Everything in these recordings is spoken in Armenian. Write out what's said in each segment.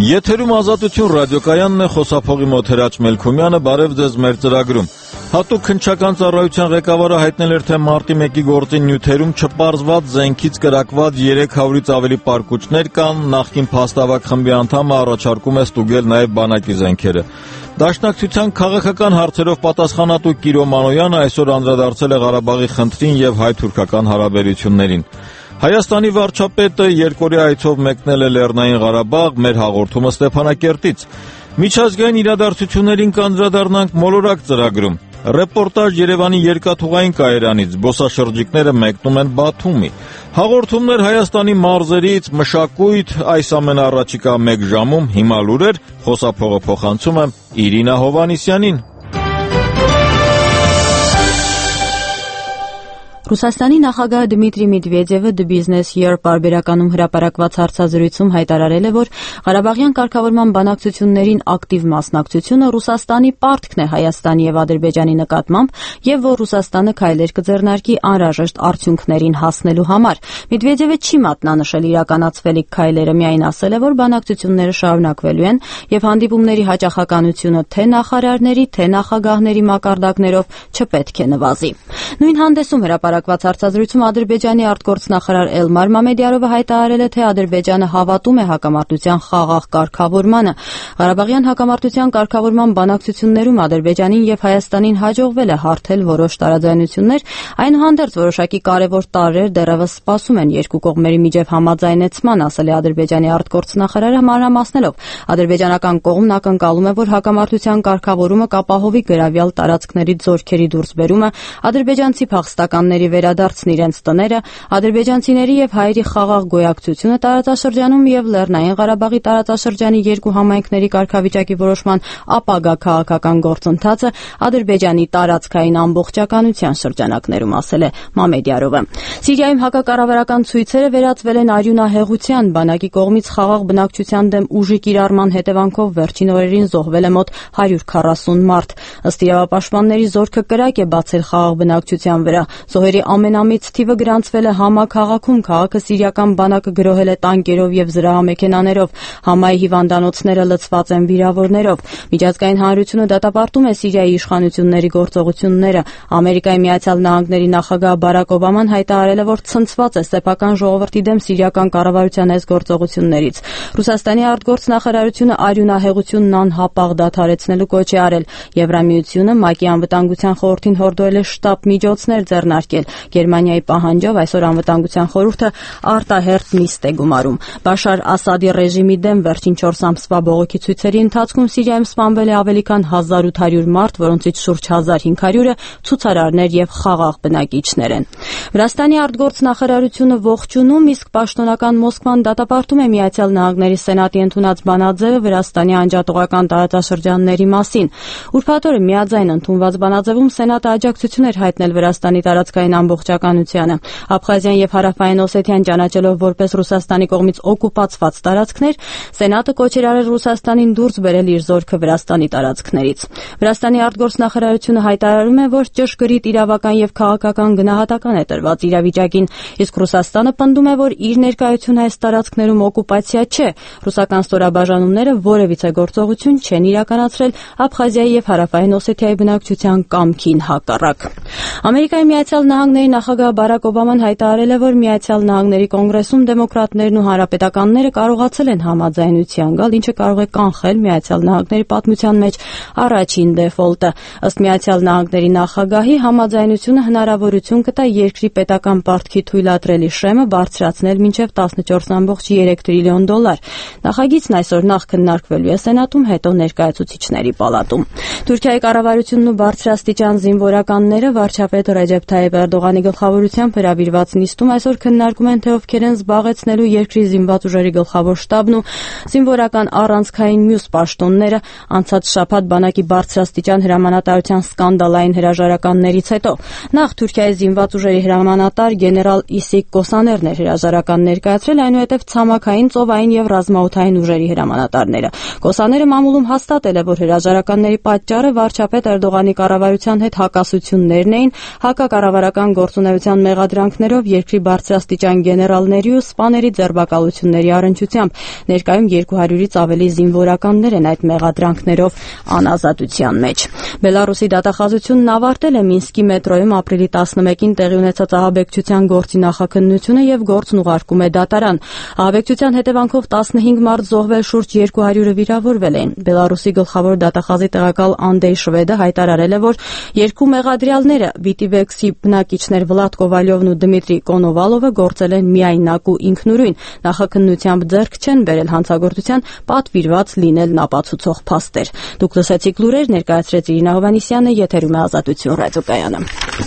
Եթերում Ազատություն ռադիոկայանն է, խոսափողի մոտ Հրաչ Մելքումյանը, բարև ձեզ մեր ծրագրում։ Հատուկ քննչական ծառայության ղեկավարը հայտնել էր, թե մարտի 1-ի գործին նյութերում չպարզված զենքից կրակված 300-ից ավելի պարկուճներ կան, նախկին փաստավակ խմբի անդամը առաջարկում է ստուգել նաև բանակի զենքերը։ Դաշնակցության քաղաքական հարցերով պատասխանատու Կիրո Մանոյանը այսօր անդրադարձել է Ղարաբաղի խնդրին եւ հայ-թուրքական հարաբերություններին։ Հայաստանի վարչապետը երկօրյա այցով մեկնել է Լեռնային Ղարաբաղ, մեր հաղորդումը Ստեփանակերտից։ Միջազգային իրադարձություններին կանդրադառնանք մոլորակ ծրագրում։ Ռեպորտաժ Երևանի երկաթուղային կայարանից, զբոսաշրջիկները մեկնում են Բաթումի։ Հաղորդումներ Հայաստանի մարզերից, մշակույթ, այս ամենը առաջիկա 1 ժամում, հիմա լուրեր, խոսափողը փոխանցում եմ Իրինա Հովհաննիսյանին։ Ռուսաստանի նախագահ Դմիտրի Մեդվեդևը The Business Year պարբերականում հրապարակված հարցազրույցում հայտարարել է, որ Ղարաբաղյան կարգավորման բանակցություններին ակտիվ մասնակցությունը Ռուսաստանի պարտքն է Հայաստանի եւ Ադրբեջանի նկատմամբ եւ որ Ռուսաստանը քայլեր կձեռնարկի անհրաժեշտ արդյունքներին հասնելու համար։ Մեդվեդևը չի մատնանշել իրականացվելիք քայլերը, միայն ասել է, որ բանակցությունները շարունակվելու են եւ հանդիպումների հաճախականությունը թե նախարարների, թե նախագահների մակարդակներով չպետք է նվազի։ Նույն հանդեսում հրապարակված հարցազրույցում Ադրբեջանի արտգործնախարար Էլմար Մամեդյարովը հայտարարել է, թե Ադրբեջանը հավատում է հակամարտության խաղաղ կարգավորմանը։ Ղարաբաղյան հակամարտության կարգավորման բանակցություններում Ադրբեջանին եւ Հայաստանին հաջողվել է հարթել որոշ տարաձայնություններ, այնուհանդերձ որոշակի կարևոր տարրեր դեռևս սպասում են երկու կողմերի միջև համաձայնեցման, ասել է Ադրբեջանի արտգործնախարարը, մանրամասնելով ադրբեջանական կողմն ակնկալում է, որ հակամարտության կարգավորումը կապահովի գրավյալ տարածքներից զորքերի դուրսբերումը, ադրբեջանցի փախստականների վերադարձն իրենց տները, ադրբեջանցիների եւ հայերի խաղաղ գոյակցությունը տարածաշրջանում եւ Լեռնային Ղարաբաղի տարածաշրջանի երկու համայնքների կարգավիճակի որոշման ապագա քաղաքական գործընթացը Ադրբեջանի տարածքային ամբողջականության շրջանակներում, ասել է Մամեդյարովը։ Սիրիայում հակակառավարական ցույցերը վերածվել են արյունահեղության, բանակի կողմից խաղաղ բնակչության դեմ ուժի կիրառման հետևանքով վերջին օրերին զոհվել է մոտ 140 մարդ։ Ըստ իրավապաշտպանների զորքը կրակ է բացել խաղաղ բնակչության վրա։ Զոհերի ամենամեծ թիվը գրանցվել է Համա քաղաքում, քաղաքը սիրիական բանակը գրոհել է տանկերով եւ զրահամեքենաներով, Համայի հիվանդանոցները լցված են վիրավորներով։ Միջազգային հանրությունը դատապարտում է Սիրիայի իշխանությունների գործողությունները։ Ամերիկայի Միացյալ Նահանգների նախագահ Բարակ Օբաման հայտարարել է, որ ցնցված է սեփական ժողովրդի դեմ սիրիական կառավարության այս գործողություններից։ Ռուսաստանի արտգործնախարարությունը արյունահեղությունն անհապաղ դադարեցնելու կոչ է արել։ Եվրամիությունը ՄԱԿ-ի անվտանգության խորհրդին հորդորել է շտապ միջոցներ ձեռնարկել։ Գերմանիայի պահանջով այսօր անվտանգության խորհուրդը արտահերթ նիստ է գումարում։ Բաշար Ասադի ռեժիմի դեմ վերջին 4 ամսվա բողոքի ցույցերի ընթացքում Սիրիայում սպանվել է ավելի քան 1800 մարդ, որոնցից շուրջ 1500-ը ցուցարարներ եւ խաղաղ բնակիչներ են։ Վրաստանի արտգործնախարարությունը ողջունում, իսկ պաշտոնական Մոսկվան դատապարտում է Միացյալ Նահանգների Սենատի ընդունած բանաձևը Վրաստանի անջատողական տարածաշրջանների մասին։ Ուրբաթ օրը միաձայն ընդունված բանաձևում Սենատը աջակցություն էր հայտնել Վրաստանի տարածքային ամբողջականությանը։ Աբխազիան եւ Հարավային Օսեթիան ճանաչելով որպես Ռուսաստանի կողմից օկուպացված տարածքներ, Սենատը կոչ էր արել Ռուսաստանին դուրս բերել իր զորքը Վրաստանի տարածքներից։ Վրաստանի արտգործնախարարությունը հայտարարում է, որ ճշգրիտ իրավական եւ քաղաքական գնահատական է տրված իրավիճակին, իսկ Ռուսաստանը պնդում է, որ իր ներկայությունը այս տարածքներում օկուպացիա չէ։ Ռուսական ստորաբաժանումները որևիցե գործողություն չեն իրականացրել Աբխազիայի եւ Հարավային Օսեթիայի բնակչության կամքին հակառակ։ Ամերիկայի Միացյալ Նահանգների նախագահ Բարակ Օբաման հայտարարել է, որ Միացյալ Նահանգների կոնգրեսում դեմոկրատներն ու հանրապետականները կարողացել են համաձայնության գալ, ինչը կարող է կանխել Միացյալ Նահանգների պատմության մեջ առաջին դեֆոլտը։ Ըստ Միացյալ Նահանգների նախագահի, համաձայնությունը հնարավորություն կտա երկրի պետական պարտքի թույլատրելի շեմը բարձրացնել մինչև 14.3 տրիլիոն դոլար։ Նախագիծն այսօր նախ քննարկվելու է Սենատում, հետո ներկայացուցիչների պալատում։ Թուրքիայի կառավարությունն ու բարձրաստիճան զինվորականները վարչապետ Ռեջեփ Թայիփ Էրդողանի գլխավորությամբ հրավիրված նիստում այսօր քննարկում են, թե ովքեր են զբաղեցնելու երկրի զինված ուժերի գլխավոր շտաբն ու զինվորական առանցքային մյուս պաշտոնները անցած շաբաթ բանակի բարձրաստիճան հրամանատարության սկանդալային հրաժարականներից հետո։ Նախ Թուրքիայի զինված ուժերի հրամանատար գեներալ Իսիկ Կոսաներն էր հրաժարական ներկայացրել, այնուհետև ցամաքային, ծովային եւ ռազմաօդային ուժերի հրամանատարները։ Կոսաները մամուլում հաստատել է, որ հրաժարականների պատճառը վարչապետ Էրդողանի կառավարության հետ հակասություններն էին, հակակառավարական ռազմական գործունեության մեղադրանքներով երկրի բարձրաստիճան գեներալների ու սպաների ձերբակալությունների առնչությամբ։ Ներկայում 200-ից ավելի զինվորականներ են այդ մեղադրանքներով անազատության մեջ։ Բելարուսի դատախազությունն ավարտել է Մինսկի մետրոյում ապրիլի 11-ին տեղի ունեցած ահաբեկչության գործի նախաքննությունը եւ գործն ուղարկում է դատարան։ Ահաբեկչության հետևանքով 15 մարդ զոհվել, շուրջ 200-ը վիրավորվել են։ Բելարուսի գլխավոր դատախազի տեղակալ Անդեյ Շվեդը հայտարարել է, որ երկու մեղադրյալները Վիտիվեքսի բնակիչներ Վլադ Կովալյովն ու Դմիտրի Կոնովալովը գործել են միայնակ ու ինքնուրույն։ Նախաքննությամբ ձեռք չեն բերել հանցագործության պատվիրված լինելն ապացուցող փաստեր։ Դուք լսեցիք լուրեր, ներկայացրեց Իրինա Հովհաննիսյանը, եթերում է Ազատություն ռադիոկայանը։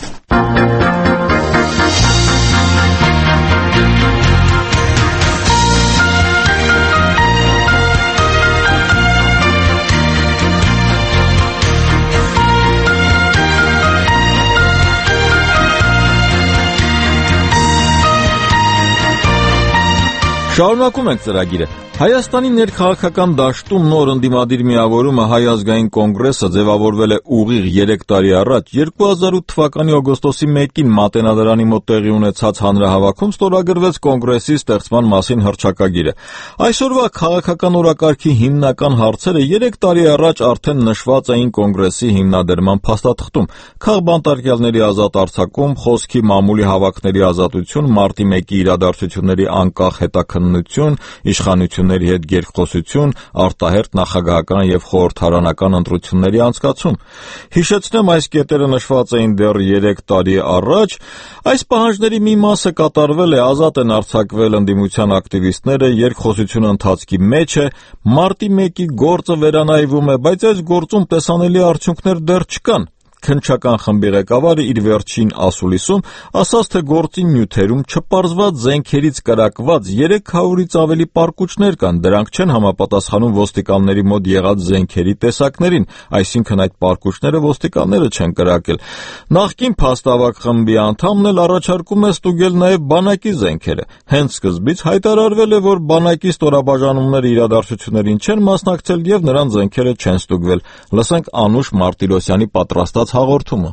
Շարունակում ենք ծրագիրը։ Հայաստանի ներքաղաքական դաշտում նոր ընդդիմադիր միավորումը Հայ ազգային կոնգրեսը ձևավորվել է ուղիղ 3 տարի առաջ 2008 թվականի օգոստոսի 1-ին Մատենադարանի մոտ տեղի ունեցած հանրահավաքում ստորագրվեց կոնգրեսի ստեղծման մասին հռչակագիրը։ Այսօրվա քաղաքական օրակարգի հիմնական հարցերը 3 տարի առաջ արդեն նշված էին կոնգրեսի հիմնադրման փաստաթղթում՝ քաղբանտարկյալների ազատ արձակում, խոսքի մամուլի հավաքների ազատություն, մարտի 1-ի իրադարձությունների անկախ հետաքննություն, իշխանությունների հետ երկխոսություն, արտահերթ նախագահական եւ խորհրդարանական ընտրությունների անցկացում։ Հիշեցնեմ, այս կետերը նշված էին դեռ 3 տարի առաջ։ Այս պահանջների մի մասը կատարվել է, ազատ են արձակվել ընդդիմության ակտիվիստները, երկխոսությունը ընթացքի մեջ է, մարտի 1-ի գործը վերանայվում է, բայց այս գործում տեսանելի արդյունքներ դեռ չկան։ Քննչական խմբի ղեկավարը իր վերջին ասուլիսում ասաց, թե գործի նյութերում չպարզված զենքերից կրակված 300-ից ավելի պարկուճներ կան, դրանք չեն համապատասխանում ոստիկանների մոտ եղած զենքերի տեսակներին, այսինքն այդ պարկուճները ոստիկանները չեն կրակել։ Նախկին փաստավակ խմբի անդամն էլ առաջարկում է ստուգել նաև բանակի զենքերը։ Հենց սկզբից հայտարարվել է, որ բանակի ստորաբաժանումները իրադարձություններին չեն մասնակցել եւ նրանց զենքերը չեն ստուգվել։ Լսենք Անուշ Մարտիրոսյանի պատրաստած հաղորդումը։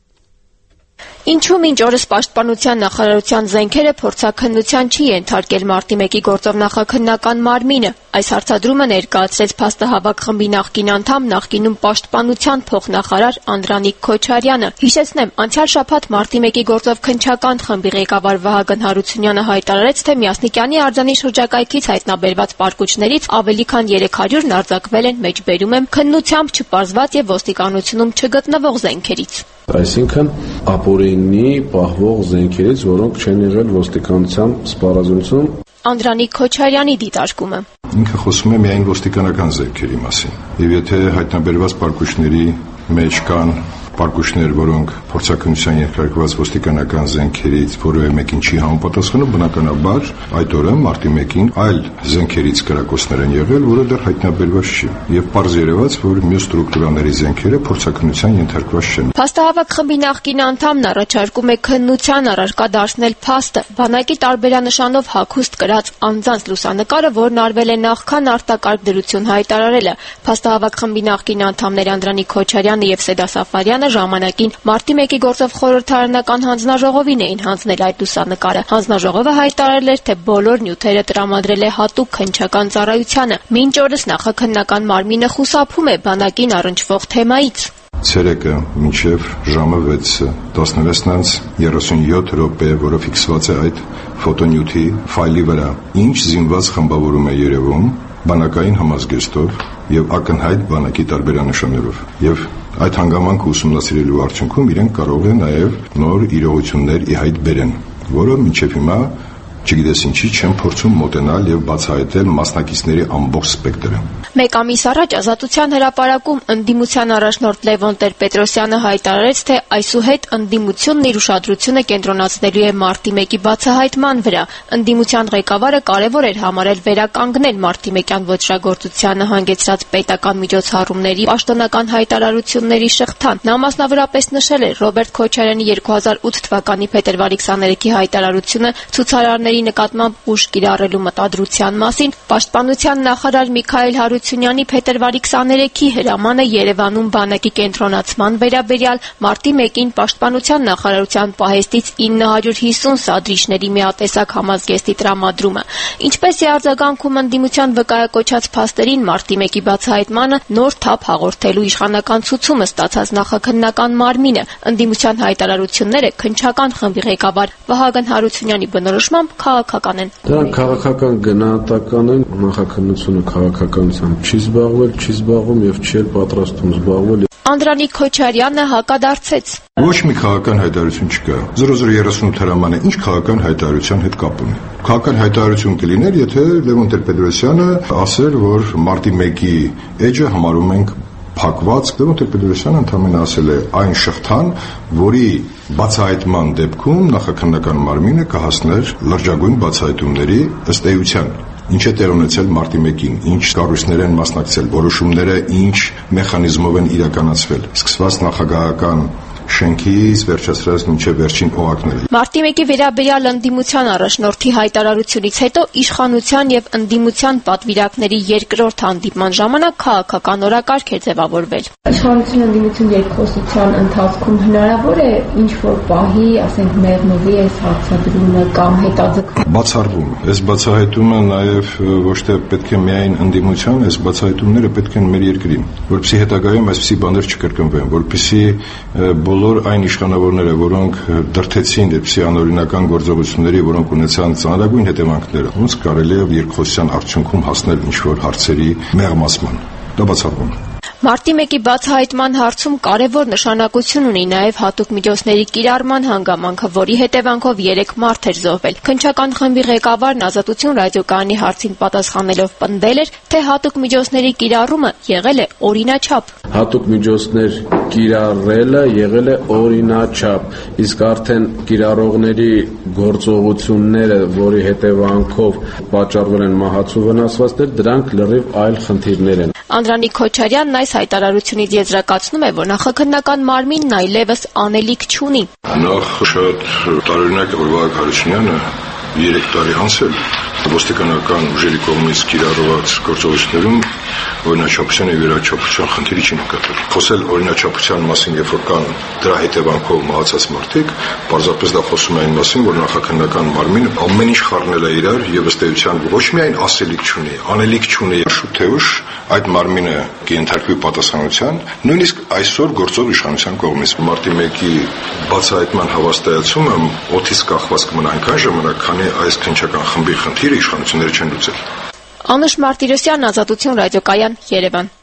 Ինչու մինչ օրս Պաշտպանության նախարարության զենքերը փորձաքննության չի ենթարկել մարտի 1-ի գործով նախաքննական մարմինը։ Այս հարցադրումը ներկայացրեց փաստահավաք խմբի նախկին անդամ, նախկինում Պաշտպանության փոխնախարար Անդրանիկ Քոչարյանը։ Հիշեցնեմ, անցյալ շաբաթ մարտի 1-ի գործով քննչական խմբի ղեկավար Վահագն Հարությունյանը հայտարարեց, թե Միասնիկյանի արձանի շրջակայքից հայտնաբերված պարկուճներից ավելի քան 300-ն արձակվել են, մեջբերում եմ, քննությամբ չպարզված եւ ոստիկանությունում չգտնվող զենքերից։ Այսինքն ապօրինի պահվող զենքերից, որոնք չեն եղել ոստիկանության սպառազինությունում։ Անդրանիկ Քոչարյանի դիտարկումը։ Ինքը խոսում է միայն ոստիկանական զենքերի մասին։ Եվ եթե հայտնաբերված պարկուճների մեջ կան պարկուճներ, որոնք փորձաքննության ենթարկված ոստիկանական զենքերից որևէ մեկին չի համապատասխանում, բնականաբար այդ օրը մարտի 1-ին այլ զենքերից կրակոցներ են եղել, որը դեռ հայտնաբերված չի, եւ պարզ երևաց, որ մյուս ստրուկտուրաների զենքերը փորձաքննության ենթարկված չեն։ Փաստահավաք խմբի նախկին անդամն առաջարկում է քննության առարկա դարձնել փաստը, բանակի տարբերանշանով հագուստ կրած անձանց լուսանկարը, որն արվել է նախքան արտակարգ դրություն հայտարարելը։ Փաստահավաք խմբի նախկին անդամներ Անդրանիկ Քոչարյանը եւ Սեդա Սաֆարյանը ժամանակին մարտի 1-ի գործով խորհրդարանական հանձնաժողովին էին հանձնել այդ լուսանկարը։ Հանձնաժողովը հայտարարել էր, թե բոլոր նյութերը տրամադրել է հատուկ քննչական ծառայությանը։ Մինչ օրս նախաքննական մարմինը խուսափում է բանակին առնչվող թեմայից։ Ցերեկը մինչև ժամը 6-ը 16:37 րոպե, որը ֆիքսված է այդ ֆոտոնյութի ֆայլի վրա, ինչ զինված խմբավորում է երևում բանակային համազգեստով եւ ակնհայտ բանակի տարբերանշաններով։ Եվ այդ հանգամանքը ուսումնասիրելու արդյունքում իրենք կարող են նաեւ նոր իրողություններ ի հայտ բերեն, որը մինչև հիմա չգիտես ինչի չեմ փորձում մոտենալ եւ բացահայտել մասնակիցների ամբողջ սպեկտրը։ Մեկ ամիս առաջ Ազատության հրապարակում ընդդիմության առաջնորդ Լևոն Տեր-Պետրոսյանը հայտարարեց, թե այսուհետ ընդդիմությունն իր ուշադրությունը կենտրոնացնելու է մարտի 1-ի բացահայտման վրա։ Ընդդիմության ղեկավարը կարևոր էր համարել վերականգնել մարտի 1-յան ոճրագործությանը հանգեցրած պետական միջոցառումների պաշտոնական հայտարարությունների շղթան։ Նա մասնավորապես նշել էր Ռոբերտ Քոչարյանի 2008 թվականի փետրվարի 23-ի հայտարարությունը ցուցարարների պաշտոնյաների նկատմամբ ուժ կիրառելու մտադրության մասին Պաշտպանության նախարար Միքայել Հարությունյանի փետրվարի 23-ի հրամանը Երևանում բանակի կենտրոնացման վերաբերյալ մարտի 1-ին Պաշտպանության նախարարության պահեստից 950 սադրիչների միատեսակ համազգեստի տրամադրումը, ինչպես է արձագանքում ընդդիմության վկայակոչած փաստերին մարտի 1-ի բացահայտմանը նոր թափ հաղորդելու իշխանական ցուցումը ստացած նախաքննական մարմինը, ընդդիմության հայտարարությունները քննչական խմբի ղեկավար Վահագն Հարությունյանի բնորոշմամբ քաղաքական են։ Դրանք քաղաքական գնահատական են, նախաքննությունը քաղաքականությամբ չի զբաղվում եւ չի պատրաստվում զբաղվել։ Անդրանիկ Քոչարյանը հակադարձեց։ Ոչ մի քաղաքական հայտարարություն չկա։ 0038 հրամանը ինչ քաղաքական հայտարարության հետ կապ ունի։ Քաղաքական հայտարարություն կլիներ, եթե Լևոն Տեր-Պետրոսյանը ասեր, որ մարտի 1-ի էջը համարում ենք փակված։ Լևոն Տեր-Պետրոսյանը ընդհանրապես ասել է այն շղթան, որի բացահայտման դեպքում նախաքննական մարմինը կհասներ լրջագույն բացահայտումների ըստ էության։ Ինչ է տեր ունեցել մարտի 1-ին, ինչ կառույցներ են մասնակցել, որոշումները ինչ մեխանիզմով են իրականացվել, սկսված նախագահական շենքից վերջացրած մինչև վերջին օղակները։ Մարտի 1-ի վերաբերյալ ընդդիմության առաջնորդի հայտարարությունից հետո իշխանության եւ ընդդիմության պատվիրակների երկրորդ հանդիպման ժամանակ քաղաքական օրակարգ է ձևավորվել։ Իշխանություն ընդդիմություն երկխոսության ընթացքում հնարավոր է ինչ-որ պահի, ասենք, մեղմվի այս հարցադրումը կամ հետաձգվում։ Բացառվում։ Այս բացահայտումը նաեւ ոչ թե պետք է միայն ընդդիմության, այս բացահայտումները պետք են մեր երկրին, որպեսզի հետագայում այսպիսի բաներ չկրկնվեն, որպեսզի բոլոր այն իշխանավորները, որոնք դրդեցին դեպի անօրինական գործողությունների, որոնք ունեցան ծանրագույն հետևանքներ, ոնց կարելի է երկխոսության արդյունքում հասնել ինչ-որ հարցերի մեղմացման։ Դա բացառվում է։ Մարտի 1-ի բացահայտման հարցում կարևոր նշանակություն ունի նաև հատուկ միջոցների կիրառման հանգամանքը, որի հետևանքով 3 մարդ էր զոհվել։ Քննչական խմբի ղեկավարն Ազատություն ռադիոկայանի հարցին պատասխանելով պնդել էր, թե հատուկ միջոցների կիրառումը եղել է օրինաչափ։ Հատուկ միջոցներ կիրառելը եղել է օրինաչափ, իսկ արդեն կիրառողների գործողությունները, որի հետևանքով պատճառվել են մահացու վնասվածքներ, դրանք լրիվ այլ խնդիրներ են։ Անդրանիկ Քոչարյանն այս հայտարարությունից եզրակացնում է, որ նախաքննական մարմինն այլևս անելիք չունի։ Նախ շատ տարօրինակ է, որ Վահագն Հարությունյանը 3 տարի անց էլ ոստիկանական ուժերի կողմից կիրառված գործողություններում օրինաչափության եւ վերաչափության խնդիրի չի նկատել։ Խոսել օրինաչափության մասին, երբ որ կան դրա հետևանքով մահացած մարդիկ, պարզապես դա խոսում է այն մասին, որ նախաքննական մարմինը ամեն ինչ խառնել է իրար եւ ըստ էության ոչ միայն ասելիք չունի, անելիք չունի, շուտ թե ուշ այդ մարմինը կենթարկվի պատասխանության, նույնիսկ այսօր գործող իշխանության կողմից։ Մարտի 1-ի բացահայտման հավաստիացումը օդից կախված կմնա այնքան ժամանակ, քանի այս քննչական խմբի խնդիրը իշխանությունները չեն լուծել։ Անուշ Մարտիրոսյան, Ազատություն ռադիոկայան, Երևան։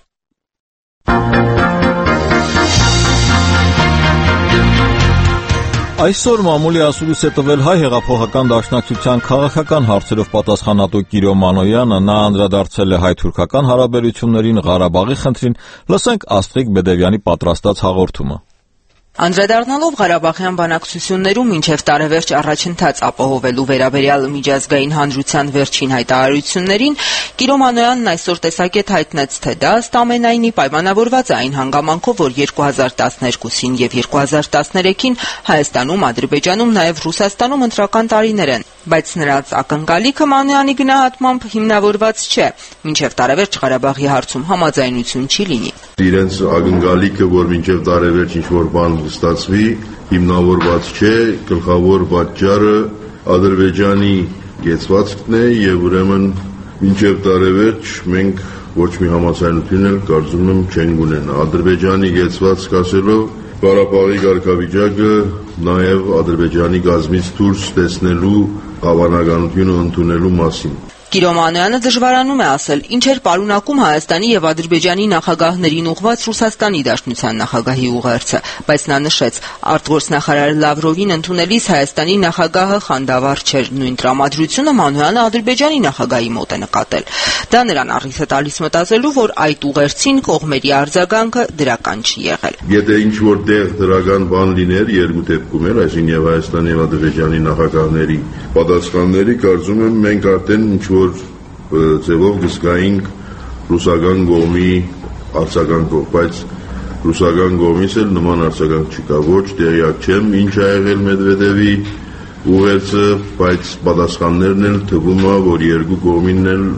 Այսօր մամուլի ասուլիս է տվել Հայ հեղափոխական դաշնակցության քաղաքական հարցերով պատասխանատու Կիրո Մանոյանը, նա անդրադարձել է հայ-թուրքական հարաբերություններին, Ղարաբաղի խնդրին, լսենք Աստղիկ Բեդևյանի պատրաստած հաղորդումը։ Անդրադառնալով Ղարաբաղյան բանակցություններում մինչև տարեվերջ առաջընթաց ապահովելու վերաբերյալ միջազգային հանրության վերջին հայտարարություններին, Կիրո Մանոյանն այսօր տեսակետ հայտնեց, թե դա ըստ ամենայնի պայմանավորված է այն հանգամանքով, որ 2012-ին եւ 2013-ին Հայաստանում, Ադրբեջանում, նաեւ Ռուսաստանում ընտրական տարիներ են, բայց նրանց ակնկալիքը Մանոյանի գնահատմամբ հիմնավորված չէ, մինչև տարեվերջ Ղարաբաղի հարցում համաձայնություն չի լինի։ Իրենց ակնկալիքը, որ մինչև տարեվերջ ինչ-որ բան ստացվի, հիմնավորված չէ, գլխավոր պատճառը Ադրբեջանի կեցվածքն է եւ ուրեմն մինչև տարեվերջ մենք ոչ մի համաձայնություն էլ կարծում եմ չենք ունենա։ Ադրբեջանի կեցվածք ասելով Ղարաբաղի կարգավիճակը նաեւ Ադրբեջանի գազմից դուրս տեսնելու հավանականությունը ընդունելու մասին։ Կիրո Մանոյանը դժվարանում է ասել, ինչ էր պարունակում Հայաստանի եւ Ադրբեջանի նախագահներին ուղղված Ռուսաստանի Դաշնության նախագահի ուղերձը, բայց նա նշեց, արտգործնախարար Լավրովին ընդունելիս Հայաստանի նախագահը խանդավառ չէր, նույն տրամադրությունը Մանոյանը Ադրբեջանի նախագահի մոտ է նկատել։ Դա նրան առիթ է տալիս մտածելու, որ այդ ուղերձին կողմերի արձագանքը դրական չի եղել։ Եթե ինչ որ տեղ դրական բան լիներ երկու դեպքում էլ, այսինքն եւ Հայաստանի եւ Ադրբեջանի նախագահների պատասխանների, կարծում եմ մենք արդեն ինչ ձևով գսկայինք ռուսական կողմի արձագանքով, բայց ռուսական կողմից էլ նման արձագանք չկա, ոչ տեղյակ չեմ ինչ ա եղել Մեդվեդևի ուղերձը, բայց պատասխաններն էլ թվում է, որ երկու կողմինն էլ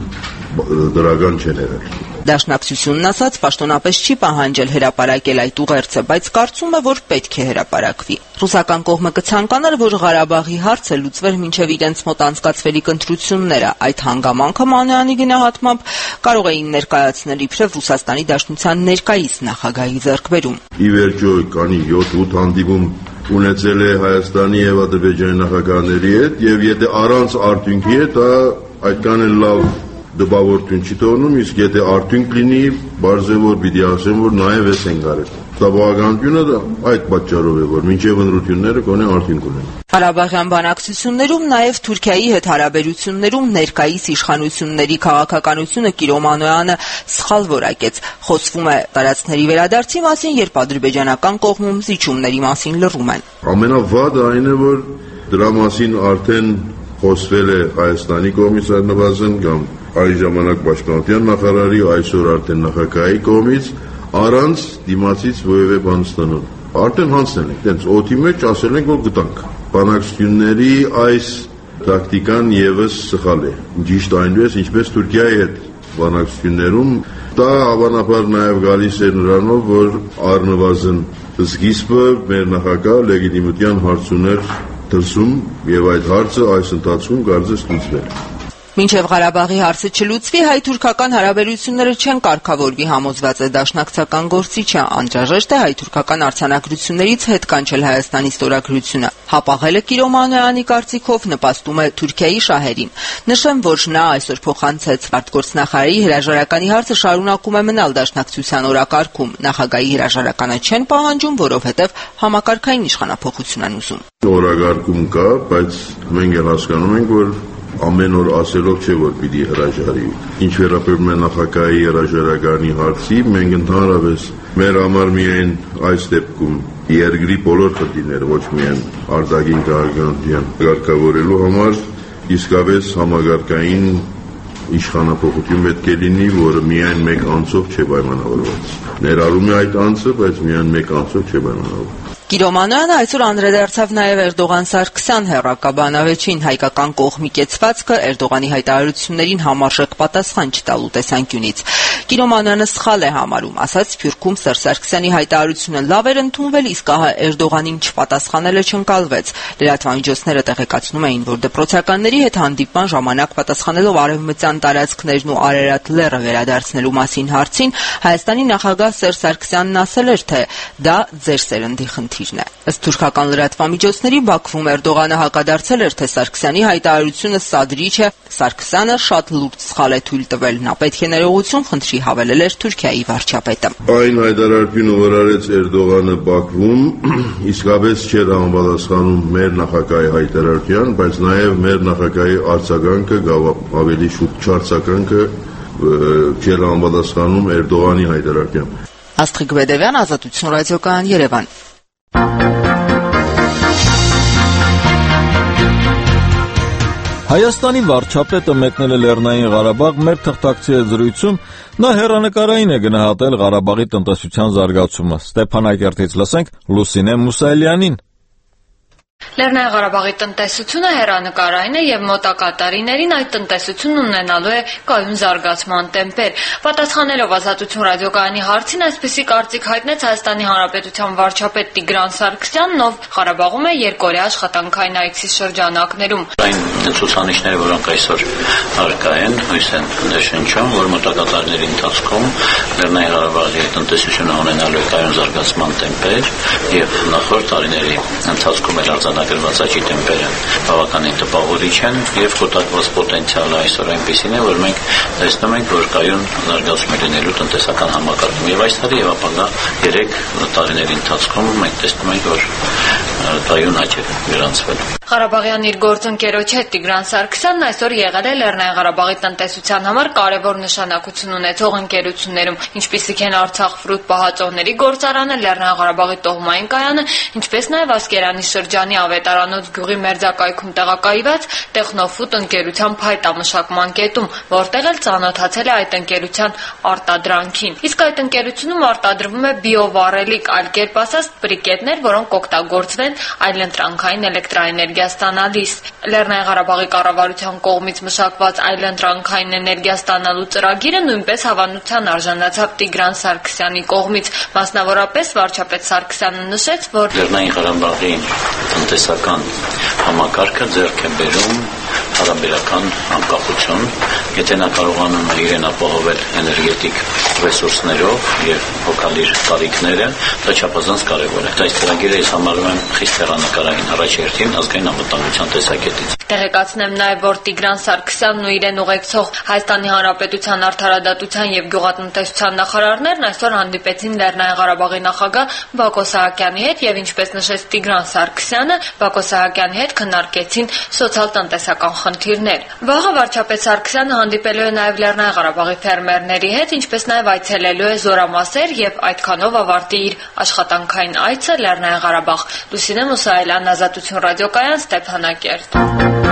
դրական չեն եղել։ Դաշնակցությունն ասաց, պաշտոնապես չի պահանջել հրապարակել այդ ուղերձը, բայց կարծում է, որ պետք է հրապարակվի։ Ռուսական կողմը կցանկանար, որ Ղարաբաղի հարցը լուծվեր մինչև իրենց մոտ անցկացվելիք ընտրությունները։ Այդ հանգամանքը Մանոյանի գնահատմամբ կարող էին ներկայացնել իբրև Ռուսաստանի Դաշնության ներկայիս նախագահի ձեռքբերում։ Ի վերջո կանի 7-8 հանդիպում ունեցել է Հայաստանի եւ Ադրբեջանի նախագահների հետ, եւ եթե առանց արդյունքի է, դա այդքան էլ լավ դպավորություն չի թողնում, իսկ եթե արդյունք լինի, բարձր է որ պիտի ասեմ, որ նաև էս են գարել։ Տաբականությունը այդ պատճառով է, որ մինչև ընտրությունները կոնե արդյունք ունեն։ Ղարաբաղյան բանակցություններում նաև Թուրքիայի հետ հարաբերություններում ներկայիս իշխանությունների քաղաքականությունը Կիրո Մանոյանը սխալ որակեց։ Խոսվում է տարածքների վերադարձի մասին, երբ ադրբեջանական կողմում զիջումների մասին լռում են։ Ամենավատը այն է, որ դրա մասին արդեն խոսվել է Հայաստանի կողմից առնվազն կամ այս ժամանակ պաշտպանության նախարարի, այսօր արդեն նախագահի կողմից առանց դիմացից որևէ բան ստանալ։ Արդեն հանձնել ենք, տենց օդի մեջ ասել ենք, որ գտանք։ Բանակցությունների այս տակտիկան եւս սխալ է։ Ճիշտ այնպես, ինչպես Թուրքիայի հետ բանակցություններում, դա հավանաբար նաեւ գալիս է նրանով, որ առնվազն սկիզբը մեր նախագահ լեգիտիմության հարց ուներ դրսում եւ այդ հարցը այս ընթացքում կարծես լուծվել։ Մինչև Ղարաբաղի հարցը չլուծվի, հայ-թուրքական հարաբերությունները չեն կարգավորվի, համոզված է դաշնակցական գործիչը, անհրաժեշտ է հայ-թուրքական արձանագրություններից հետ կանչել Հայաստանի ստորագրությունը։ Հապաղելը Կիրո Մանոյանի կարծիքով նպաստում է Թուրքիայի շահերին։ Նշեմ, որ նա այսօր փոխանցեց արտգործնախարարի հրաժարականի հարցը շարունակում է մնալ դաշնակցության օրակարգում։ Նախագահի հրաժարականը չեն պահանջում, որովհետև համակարգային իշխանափոխություն են ուզում։ Օրակարգում կա, բայց մենք էլ հասկանում ենք, որ ամեն օր ասելով չէ, որ պիտի հրաժարի։ Ինչ վերաբերում է նախագահի հրաժարականի հարցի, մենք ընդհանրապես մեր համար միայն այս դեպքում երկրի բոլոր խնդիրները, ոչ միայն արտաքին քաղաքականության կարգավորելու համար իսկապես համագարկային իշխանափոխություն պետք է լինի, որը միայն մեկ անձով չէ պայմանավորված։ Ներառում է այդ անձը, բայց միայն մեկ անձով չէ պայմանավորված։ Կիրո Մանոյանը այսօր անդրադարձավ նաև Էրդողան-Սարգսյան հեռակաբանավեճին հայկական կողմի կեցվածքը Էրդողանի հայտարարություններին համարժեք պատասխան չտալու տեսանկյունից։ Կիրո Մանոյանը սխալ է համարում, ասաց Սփյուռքում Սերժ Սարգսյանի հայտարարությունը լավ էր ընդունվել, իսկ ահա Էրդողանին չպատասխանելը չընկալվեց։ Լրատվամիջոցները տեղեկացնում էին, որ դպրոցականների հետ հանդիպման ժամանակ պատասխանելով արևմտյան տարածքներն ու Արարատ լեռը վերադարձնելու մասին հարցին, Հայաստանի նախագահ Սերժ Սարգսյանն ասել էր, թե դա ձեր սերնդի խնդիրն է։ Ըստ թուրքական լրատվամիջոցների Բաքվում Էրդողանը հակադարձել էր, թե Սարգսյանի հայտարարությունը սադրիչ է, Սարգսյանը շատ լուրջ սխալ է թույլ տվել, նա պետք է ներողություն խնդրի, հավելել էր Թուրքիայի վարչապետը։ Այն հայտարարությունը, որ արեց Էրդողանը Բաքվում, իսկապես չէր համապատասխանում մեր նախագահի հայտարարության, բայց նաև մեր նախագահի արձագանքը, ավելի շուտ չարձագանքը չէր համապատասխանում Էրդողանի հայտարարության։ Աստղիկ Բեդևյան, Ազատություն ռադիոկայան, Երևան։ Հայաստանի վարչապետը մեկնել է Լեռնային Ղարաբաղ, մեր թղթակցի հետ զրույցում նա հեռանկարային է գնահատել Ղարաբաղի տնտեսության զարգացումը։ Ստեփանակերտից լսենք Լուսինե Մուսայելյանին։ Լեռնային Ղարաբաղի տնտեսությունը հեռանկարային է եւ մոտակա տարիներին այդ տնտեսությունն ունենալու է կայուն զարգացման տեմպեր։ Պատասխանելով Ազատություն ռադիոկայանի հարցին, այսպիսի կարծիք հայտնեց Հայաստանի Հանրապետության վարչապետ Տիգրան Սարգսյանն, ով Ղարաբաղում է երկօրյա աշխատանքային այցի շրջանակներում։ Այն ցուցանիշները, որոնք այսօր արկա են, հույս են ներշնչում, որ մոտակա տարիների ընթացքում Լեռնային Ղարաբաղի տնտեսությունը ունենալու է կայուն զարգացման տեմպեր եւ նախորդ տարիների ընթացքում արձանագրված աճի տեմպերը բավականին տպավորիչ են եւ կուտակված պոտենցիալը այսօր այնպեսին է, որ մենք տեսնում ենք, որ կայուն զարգացում է լինելու տնտեսական համակարգում եւ այս տարի եւ ապագա 3 տարիների ընթացքում մենք տեսնում ենք, որ կայուն աճ է գրանցվել։ Ղարաբաղյան իր գործընկերոջ հետ Տիգրան Սարգսյանն այսօր եղել է Լեռնային Ղարաբաղի տնտեսության համար կարևոր նշանակություն ունեցող ընկերություններում, ինչպիսիք են Արցախ ֆրուտ պահածոների գործարանը, Լեռնային Ղարաբաղի տոհմային կայանը, ինչպես նաև Ասկերանի շրջանի Ավետարանոց գյուղի մերձակայքում տեղակայված Տեխնոֆուդ ընկերության փայտամշակման կետում, որտեղ էլ ծանոթացել է այդ ընկերության արտադրանքին։ Իսկ այդ ընկերությունում արտադրվում է բիովառելիք, այլ կերպ ասած, բրիկետներ, որոնք կօգտագործվեն այլընտրանքային էլեկտրաէներգիա էներգիա ստանալիս։ Լեռնային Ղարաբաղի կառավարության կողմից մշակված այլընտրանքային էներգիա ստանալու ծրագիրը նույնպես հավանության արժանացավ Տիգրան Սարգսյանի կողմից։ Մասնավորապես վարչապետ Սարգսյանը նշեց, որ Լեռնային Ղարաբաղի տնտեսական համակարգը ձեռք է բերում հարաբերական անկախություն, եթե նա կարողանում է իրեն ապահովել էներգետիկ ռեսուրսներով եւ հոգալիր տարիքները, դա չափազանց կարեւոր է։ Այս ծրագիրը ես համարում եմ խիստ հեռանկարային առաջերտին ազգային անվտանգության տեսակետից։ Տեղեկացնեմ նաև, որ Տիգրան Սարգսյանն ու իրեն ուղեկցող Հայաստանի Հանրապետության արդարադատության եւ գյուղատնտեսության նախարարներն այսօր հանդիպեցին Լեռնային Ղարաբաղի նախագահ Բակո Սահակյանի հետ եւ ինչպես նշեց Տիգրան Սարգսյանը, Բակո Սահակյանի հետ քննարկեցին սոցիալ-տնտեսական խնդիրներ։ Վաղը վարչապետ Սարգսյանը հանդիպելու է նաև Լեռնային Ղարաբաղի ֆերմերների հետ, ինչպես նաև այցելելու է Զորամասեր եւ այդքանով ավարտի իր աշխատանքային այցը Լեռնային Ղարաբաղ։ Լուսինե Մուսայելյան, Ազատություն ռադիոկայան, Ստեփանակերտ։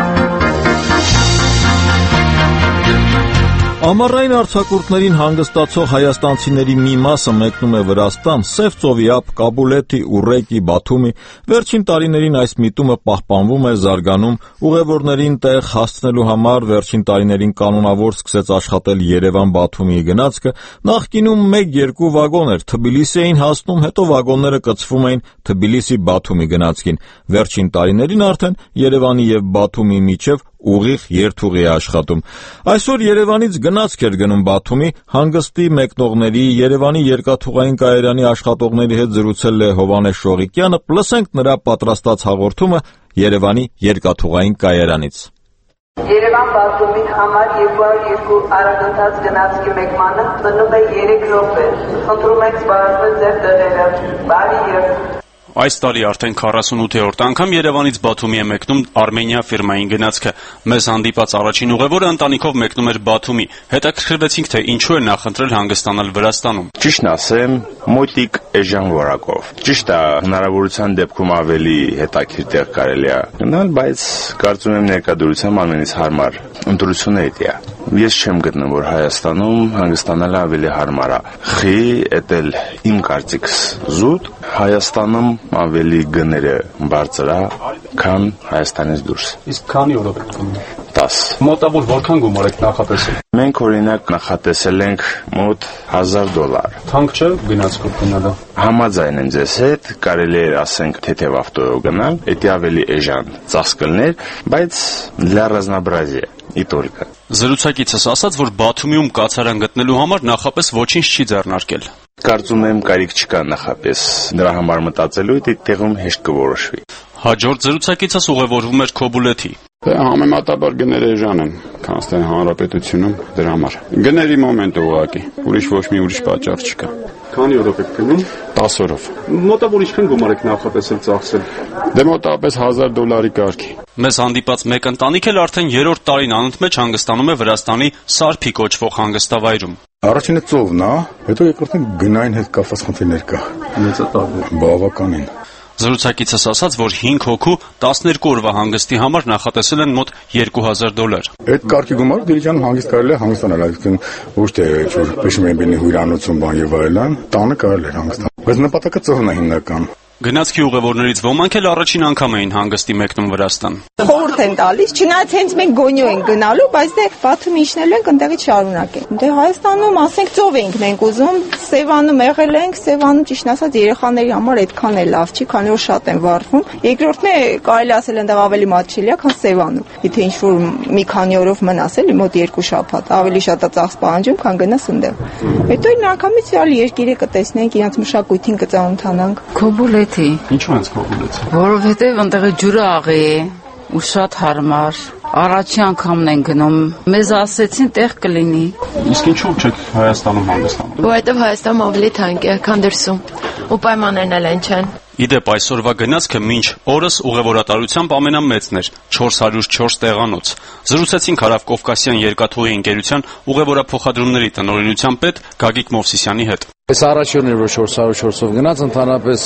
Ամառային արձակուրդներին հանգստացող հայաստանցիների մի մասը մեկնում է Վրաստան, Սև ծովի ափ, Կաբուլեթի, Ուռեկի, Բաթումի։ Վերջին տարիներին այս միտումը պահպանվում է, զարգանում։ Ուղևորներին տեղ հասցնելու համար վերջին տարիներին կանոնավոր սկսեց աշխատել Երևան-Բաթումի գնացքը։ Նախկինում 1-2 վագոն էր, Թբիլիսի էին հասնում, հետո վագոնները կցվում էին Թբիլիսի-Բաթումի գնացքին։ Վերջին տարիներին արդեն Երևանի եւ Բաթումի միջև ուղիղ երթուղի է աշխատում։ Այսօր Երևանից գնացք էր գնում Բաթումի, հանգստի մեկնողների, Երևանի երկաթուղային կայարանի աշխատողների հետ զրուցել է Հովհաննես Շողիկյանը, լսենք նրա պատրաստած հաղորդումը Երևանի երկաթուղային կայարանից։ Երևան-Բաթումի համար 202 արագընթաց գնացքի մեկմանը տնում է 3 րոպե։ Խնդրում ենք զբաղվել ձեր տեղերը։ Բարի երթ։ Այս տարի արդեն 48-րդ անգամ Երևանից Բաթումի է մեկնում Արմենիա ֆիրմային գնացքը։ Մեզ հանդիպած առաջին ուղևորը ընտանիքով մեկնում էր Բաթումի։ Հետաքրքրվեցինք, թե ինչու է նախընտրել հանգստանալ Վրաստանում։ Ճիշտն ասեմ, մոտիկ էժան որակով։ Ճիշտ է, հնարավորության դեպքում ավելի հետաքրքիր տեղ կարելի է գնալ, բայց կարծում եմ ներկայությամբ ամենից հարմար ընտրություններից է։ Ես չեմ գտնում, որ Հայաստանում հանգստանալը ավելի հարմար է։ Խի, էտել իմ կարծիքս զուտ, Հայաստանում ավելի գները բարձր է, քան Հայաստանից դուրս։ Իսկ քանի օրով եք գնում։ 10։ Մոտավոր որքան գումար եք նախատեսել։ Մենք օրինակ նախատեսել ենք մոտ $1000։ Թանկ չէ գնացքով գնալը։ Համաձայն եմ ձեզ հետ, կարելի է ասենք թեթև ավտոյով գնալ, դա ավելի էժան ծախսկներ, բայց для разнообразия и только։ Զրուցակիցս ասաց, որ Բաթումիում կացարան գտնելու համար նախապես ոչինչ չի ձեռնարկել։ Կարծում եմ կարիք չկա նախապես դրա համար մտածելու, տեղում հեշտ կորոշվի։ Հաջորդ զրուցակիցս ուղևորվում էր Քոբուլեթի։ Համեմատաբար գները էժան են, քան հանրապետությունում դրա համար։ Գների մոմենտ ուղղակի, ուրիշ ոչ մի ուրիշ պատճառ չկա։ Քանի օրով եք գնում։ 10 օրով։ Մոտավոր ինչքան գումար եք նախատեսել ծախսել։ Դե մոտավորապես $1000 կարգի։ Մեզ հանդիպած մեկ ընտանիք էլ արդեն 3-րդ տարին անընդմեջ հանգստանում է Վրաստանի Սարփի կոչվող հանգստավայրում։ Առաջինը ծովն է, հետո երկրորդը գնային հետ կապված խնդիրներ կա։ Մեծատար։ Բավականին։ Զրուցակիցս ասաց, որ 5 հոգու 12 օրվա հանգստի համար նախատեսել են մոտ $2000։ Այդ կարգի գումարը Դիլիջանում հանգիստ կարելի է հանգստանալ, այսինքն ոչ թե Պեշմենբինի հյուրանոցում բան եւ այլն, տանը կարելի է հանգստանալ։ Բայց նպատակը ծովն է հիմնական։ Գնացքի ուղևորներից ոմանք էլ առաջին անգամ էին հանգստի մեկնում Վրաստան։ Խորհուրդ են տալիս, չնայած հենց մենք գոնյո ենք գնալու, բայց դե Բաթում իջնելու ենք, ընդեղից շարունակենք։ Դե Հայաստանում ասենք ծով ենք մենք ուզում, Սևանում եղել ենք, Սևանում ճիշտ ասած երեխաների համար այդքան էլ լավ չի, քանի որ շատ են վարվում։ Երկրորդն է կարելի ասել այնտեղ ավելի մատչելի է, քան Սևանում։ Եթե ինչ-որ մի քանի օրով մնաս էլի մոտ 2 շաբաթ, ավելի շատ է ծախս պահանջում, քան գնաս այնտեղ։ Հետո միանգամից յալ երկիրը կտեսնենք, իրենց մշակույթին կծանոթանանք։ Քոբուլեթի։ Ինչու ենք Քոբուլեթի։ Որովհետև այնտեղի ջուրը աղի է ու շատ հարմար։ Առաջի անգամն են գնում։ Մեզ ասեցին տեղ կլինի։ Իսկ ինչու՞ չեք Հայաստանում հանգստանում։ Որովհետև Հայաստանում ավելի թանկ է, քան դրսում։ Ու պայմաններն էլ այն չեն։ Իդեպ այսօրվա գնացքը մինչ օրս ուղևորատարությամբ ամենամեծն էր՝ 404 տեղանոց։ Զրուցեցինք Հարավկովկասյան երկաթուղի ընկերության ուղևորափոխադրումների տնօրինության պետ Գագիկ Մովսիսյանի հետ։ Այս առաջինն էր, որ 404-ով գնաց, ընդհանրապես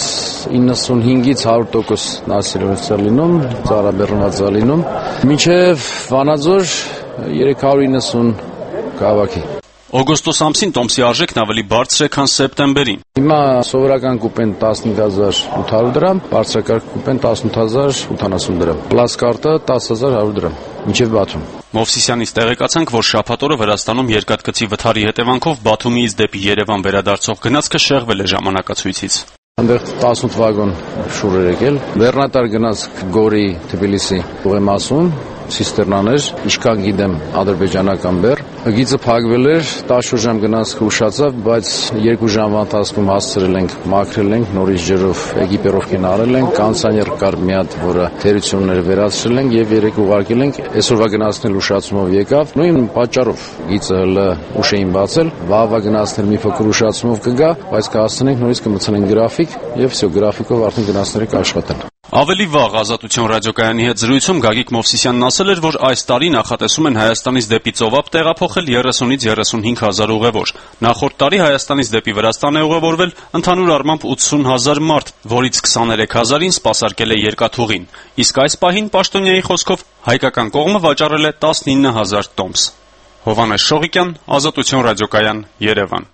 95-ից 100% նասիրությունից է լինում, ծառաբեռնված է լինում, մինչև Վանաձոր 390 քաղաքի։ Օգոստոս ամսին տոմսի արժեքն ավելի բարձր է, քան սեպտեմբերին։ Հիմա սովորական կուպեն 15800 դրամ, բարձրակարգ կուպեն 18080 դրամ, պլաս կարտը 10100 դրամ, մինչև Բաթում։ Մովսիսյանից տեղեկացանք, որ շաբաթ օրը Վրաստանում երկաթգծի վթարի հետևանքով Բաթումիից դեպի Երևան վերադարձող գնացքը շեղվել է ժամանակացույցից։ Այնտեղ 18 վագոն շուռ էր եկել, Լեռնատար գնացք Գորի Թբիլիսի ուղեմասուն, սիստերնաներ, ինչքան գիտեմ ադրբեջանական բեռ, գիծը փակվել էր, 10 ժամ գնացքը ուշացավ, բայց 2 ժամվա ընթացքում հասցրել ենք, մաքրել ենք, նորից ջրով էկիպիրովկին արել ենք, կանցաներ կար մի հատ, որը թերությունները վերացրել ենք եւ երեք ուղարկել ենք, այսօրվա գնացնել ուշացումով եկավ, նույն պատճառով գիծը հələ ուշ էին բացել, վաղվա գնացնել մի փոքր ուշացումով կգա, բայց կհասցնենք նորից կմցնենք գրաֆիկ եւ всё գրաֆիկով արդեն գնացները կաշխատեն։ Ավելի վաղ Ազատություն ռադիոկայանի հետ զրույցում Գագիկ Մովսիսյանն ասել էր, որ այս տարի նախատեսում են Հայաստանից դեպի Ծովափ տեղափոխել 30-ից 35 հազար ուղևոր։ Նախորդ տարի Հայաստանից դեպի Վրաստան է ուղևորվել ընդհանուր առմամբ 80 հազար մարդ, որից 23 հազարին սպասարկել է երկաթուղին։ Իսկ այս պահին պաշտոնյայի խոսքով հայկական կողմը վաճառել է 19 հազար տոմս։ Հովհաննես Շողիկյան, Ազատություն ռադիոկայան, Երևան։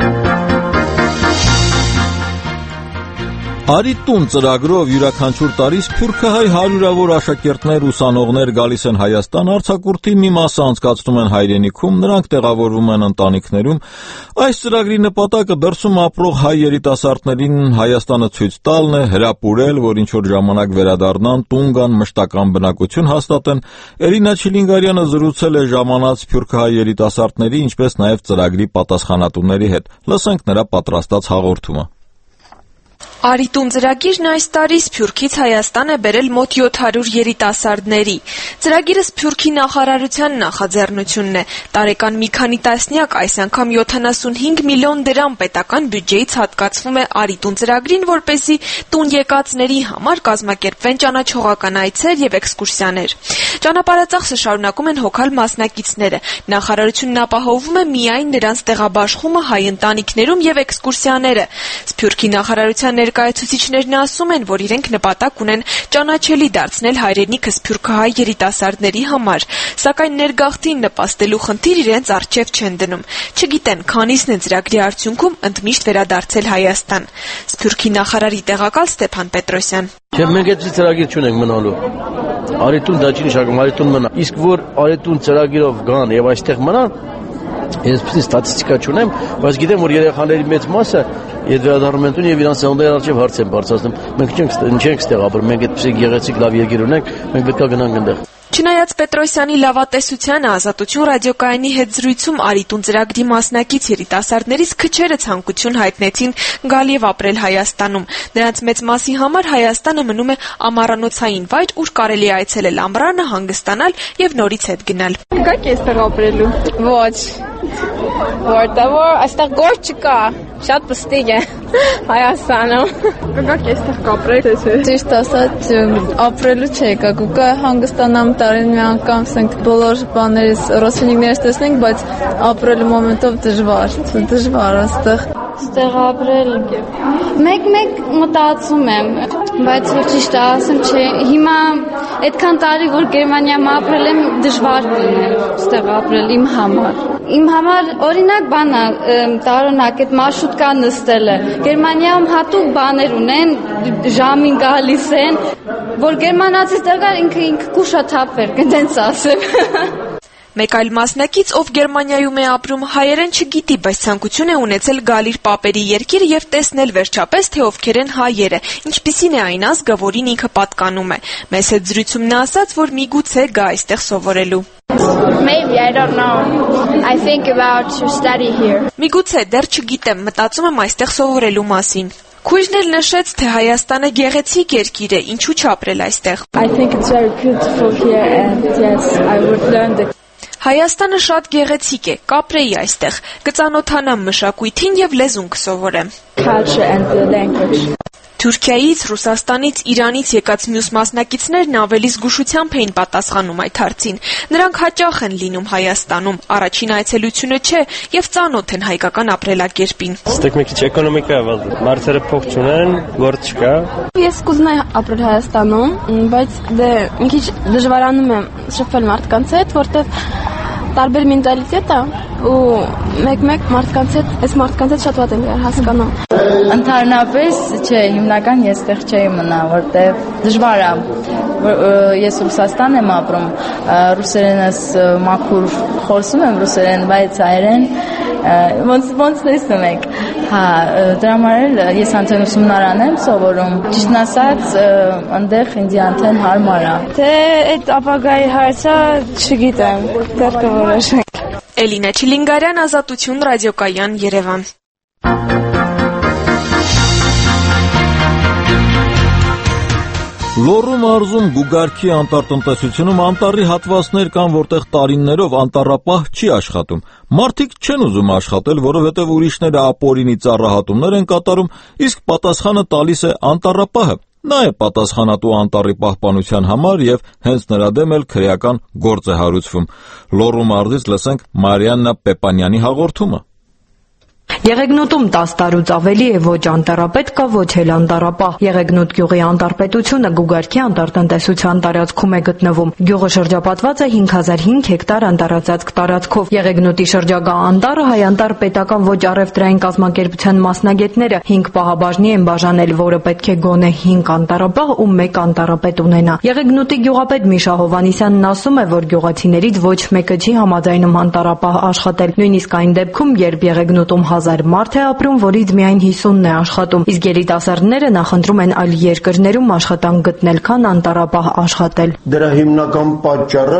Արի տուն ծրագրով յուրաքանչյուր տարի սփյուռքահայ հարյուրավոր աշակերտներ, ուսանողներ գալիս են Հայաստան, արձակուրդի մի մասը անցկացնում են հայրենիքում, նրանք տեղավորվում են ընտանիքներում։ Այս ծրագրի նպատակը դրսում ապրող հայ երիտասարդներին Հայաստանը ցույց տալն է, հրապուրել, որ ինչ-որ ժամանակ վերադառնան, տուն գան, մշտական բնակություն հաստատեն։ Էրինա Չիլինգարյանը զրուցել է ժամանած սփյուռքահայ երիտասարդների, ինչպես նաև ծրագրի պատասխանատուների հետ։ Լսենք նրա պատրաստած հաղորդումը։ Արիտուն ծրագիրն այս տարի Սփյուռքից Հայաստան է բերել մոտ 700 երիտասարդների։ Ծրագիրը Սփյուռքի նախարարության նախաձեռնությունն է։ Տարեկան մի քանի տասնյակ, այս անգամ 75 միլիոն դրամ պետական բյուջեից հատկացվում է Արիտուն ծրագրին, որպեսզի տուն եկածների համար կազմակերպվեն ճանաչողական այցեր եւ էքսկուրսիաներ։ Ճանապարհածախսը շարունակում են հոգալ մասնակիցները։ Նախարարությունն ապահովում է միայն նրանց տեղաբաշխումը հայ ընտանիքներում եւ էքսկուրսիաները։ Սփյուռքի նախարարության ներկայացուցիչներն ասում են, որ իրենք նպատակ ունեն ճանաչելի դարձնել հայրենիքը սփյուռքահայ երիտասարդների համար, սակայն ներգաղթին նպաստելու խնդիր իրենց առջև չեն դնում։ Չգիտեն, քանիսն են ծրագրի արդյունքում ընդմիշտ վերադարձել Հայաստան։ Սփյուռքի նախարարի տեղակալ Ստեփան Պետրոսյան։ Մենք այդ ծրագիր չունենք մնալու։ Արիտուն դա չի նշանակում արիտուն մնա։ Իսկ որ արիտուն ծրագիրով գան եւ այստեղ մնան, ես պիտի ստատիստիկա չունեմ, բայց գիտեմ, որ երեխաների մեծ մասը իդ վերադառնում են տուն եւ իրանց ծնողների առջեւ հարց են բարձրացնում։ Մենք չենք ստեղ ապրում, մենք այդպեսի գեղեցիկ լավ երկիր ունենք, մենք պետք է գնանք այնտեղ։ Չնայած Պետրոսյանի լավատեսությանը Ազատություն ռադիոկայանի հետ զրույցում Արիտուն ծրագրի մասնակից երիտասարդներից քչերը ցանկություն հայտնեցին գալ եւ ապրել Հայաստանում։ Նրանց մեծ մասի համար Հայաստանը մնում է ամառանոցային վայր, ուր կարելի է այցելել ամռանը, հանգստանալ եւ նորից հետ գնալ։ Գաք էստեղ ապրելու։ Ոչ։ Որտեղ այստեղ գործ չկա, շատ պստիկ է Հայաստանում։ Գաք էստեղ կապրել թե չէ։ Ճիշտ ասած, ապրելու չէ եկա, գուկա հանգստանամ տարին մի անգամ, ասենք բոլոր բաներս, ռոսինիկներս տեսնենք, բայց ապրելու մոմենտով դժվար այստեղ։ Ստեղ ապրել մեկ մտածում եմ, բայց որ ճիշտ ասեմ, չէ, հիմա այդքան տարի, որ Գերմանիայում ապրել եմ, դժվար կլիներ ստեղ ապրել իմ համար։ Իմ համար օրինակ բան է, տարօրինակ այդ մարշրուտկա նստելը։ Գերմանիայում հատուկ բաներ ունեն, ժամին գալիս են, որ գերմանացից տեղը ինքը կուշաթափվեր, կդենց ասեմ։ Մեկ այլ մասնակից, ով Գերմանիայում է ապրում, հայերեն չգիտի, բայց ցանկություն է ունեցել գալ իր պապերի երկիր եւ տեսնել վերջապես, թե ովքեր են հայերը, ինչպիսին է այն ազգը, որին ինքը պատկանում է։ Մեզ հետ զրույցում նա ասաց, որ միգուցե գա այստեղ սովորելու։ Maybe I don't know. I think about to study here. Միգուցե դեռ չգիտեմ, մտածում եմ այստեղ սովորելու մասին։ Քույրն էլ նշեց, թե Հայաստանը գեղեցիկ երկիր է, ինչու չապրել այստեղ։ I think it's very beautiful here and yes, I would learn the Հայաստանը շատ գեղեցիկ է, կապրեի այստեղ, կծանոթանամ մշակույթին եւ լեզուն կսովորեմ։ Culture and the language. Թուրքիայից, Ռուսաստանից, Իրանից եկած մյուս մասնակիցներն ավելի զգուշությամբ էին պատասխանում այդ հարցին։ Նրանք հաճախ են լինում Հայաստանում, առաջին այցելությունը չէ եւ ծանոթ են հայկական ապրելակերպին։ Ստեղ մի քիչ էկոնոմիկա է, մարդերը փող չունեն, գործ չկա։ Ես կուզենայի ապրել Հայաստանում, բայց մի քիչ դժվարանում եմ շփվել մարդկանց հետ, որտեղ տարբեր մենտալիտետ է, ու մեկ մարդկանց հետ, այս մարդկանց հետ շատ վատ եմ հասկանում։ Ընդհանրապես, չէ, հիմնական ես տեղ չէի մնա, որտեղ դժվար է։ Ես Ռուսաստան եմ ապրում, ռուսերենս մաքուր խոսում եմ ռուսերեն, բայց հայերեն ոնց տեսնում եք։ Հա, դրա համար ես արդեն ուսումնարան եմ սովորում։ Ճիշտն ասած, այնտեղ ինձ արդեն հարմար է։ Թե այդ ապագայի հարցը չգիտեմ, դեռ կորոշենք։ Էլինա Չիլինգարյան, Ազատություն, ռադիոկայան, Երևան։ Լոռու մարզում Գուգարքի անտառտնտեսությունում անտառի հատվածներ կան, որտեղ տարիներով անտառապահ չի աշխատում։ Մարդիկ չեն ուզում աշխատել, որովհետև ուրիշները ապօրինի ծառահատումներ են կատարում, իսկ պատասխանը տալիս է անտառապահը։ Նա է պատասխանատու անտառի պահպանության համար եւ հենց նրա դեմ էլ քրեական գործ է հարուցվում։ Լոռու մարզից լսենք Մարիաննա Պեպանյանի հաղորդումը։ Եղեգնուտում 10 տարուց ավելի է ոչ անտառապետ կա, ոչ էլ անտառապահ։ Եղեգնուտ գյուղի անտառպետությունը Գուգարքի անտառտնտեսության տարածքում է գտնվում։ Գյուղը շրջապատված է 5005 հեկտար անտառածածկ տարածքով։ Եղեգնուտի շրջակա անտառը Հայ անտառ պետական ոչ առևտրային կազմակերպության մասնագետները 5 պահաբաժնի են բաժանել, որը պետք է գոնե 5 անտառապահ ու 1 անտառապետ ունենա։ Եղեգնուտի գյուղապետ Միշա Հովհաննիսյանն ասում է, որ գյուղացիներից ոչ մեկը չի համաձայնում անտառապահ աշխատել։ Նույնիսկ այն դեպքում, երբ Եղեգնուտում 1000 մարդ է ապրում, որից միայն 50-ն է աշխատում, իսկ երիտասարդները նախընտրում են այլ երկրներում աշխատանք գտնել, քան անտառապահ աշխատել։ Դրա հիմնական պատճառը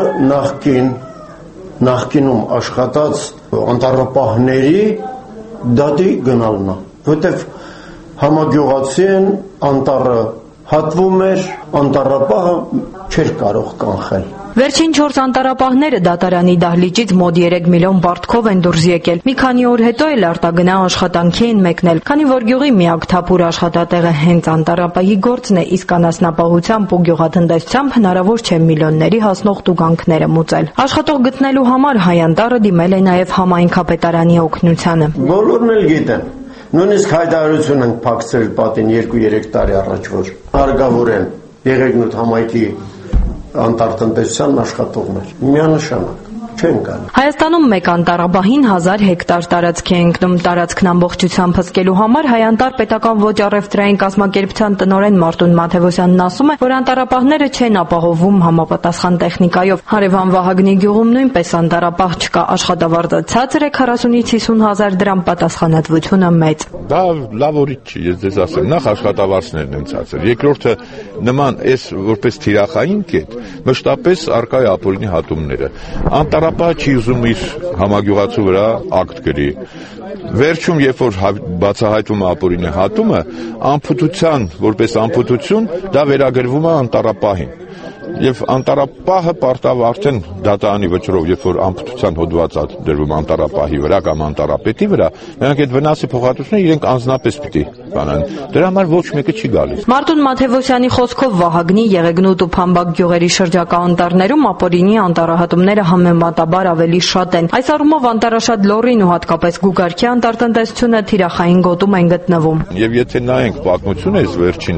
նախկինում աշխատած անտառապահների դատի գնալն է, որտեղ համագյուղացի են, անտառը հատվում էր, անտառապահը չէր կարող կանխել։ Վերջին 4 անտառապահները դատարանի դահլիճից մոտ 3 միլիոն բարտքով են դուրս եկել։ Մի քանի օր հետո էլ արտագնա աշխատանքի են մեկնել, քանի որ գյուղի միակ թափուր աշխատատեղը հենց անտառապահի գործն է, իսկ անասնապահությամբ ու գյուղատնտեսությամբ հնարավոր չէ միլիոնների հասնող տուգանքները մուծել։ Աշխատող գտնելու համար Հայ անտառը դիմել է նաև համայնքապետարանի օգնությանը։ Բոլորն էլ գիտեն։ Նույնիսկ հայտարարություն ենք փակցրել պատին 2-3 տարի առաջ, որ հարգավոր են Եղեգնուտ համայնքի անտառտնտեսության աշխատողներ։ Միանշանակ չեն գալու։ Հայաստանում մեկ անտառապահին 1000 հեկտար տարածք է ընկնում։ Տարածքն ամբողջությամբ հսկելու համար Հայ անտառ պետական ոչ առևտրային կազմակերպության տնօրեն Մարտուն Մաթևոսյանն ասում է, որ անտառապահները չեն ապահովում համապատասխան տեխնիկայով։ Հարևան Վահագնի գյուղում նույնպես անտառապահ չկա, աշխատավարձը ցածր է 40-ից 50 հազար դրամ, պատասխանատվությունը մեծ։ Դա լավ օրից չի, ես ձեզ ասեմ, նախ աշխատավարձներն են ցածր։ Երկրորդը նման էս որպես թիրախային կետ, մշտապես արկա է ապօրինի հատումները։ Անտառապահը չի ուզում իր համագյուղացու վրա ակտ գրի։ Վերջում, երբ որ բացահայտվում է ապօրինի հատումը, անփութության, որպես անփութություն, դա վերագրվում է անտառապահին։ Եվ անտառապահը պարտավ արդեն դատարանի վճռով, երբ որ անփութության հոդված է դրվում անտառապահի վրա կամ անտառապետի վրա, նրանք այդ վնասի փոխհատուցումը իրենք անձնապես պիտի բանան։ Դրա համար ոչ մեկը չի գալիս։ Մարտուն Մաթևոսյանի խոսքով Վահագնի, Եղեգնուտ ու Փամբակ գյուղերի շրջակա անտառներում ապօրինի անտառահատումները համեմատաբար ավելի շատ են։ Այս առումով անտառաշատ Լոռին ու հատկապես Գուգարքի անտառտնտեսությունը թիրախային գոտում են գտնվում։ Եվ եթե նայենք պատմությունը այս վերջին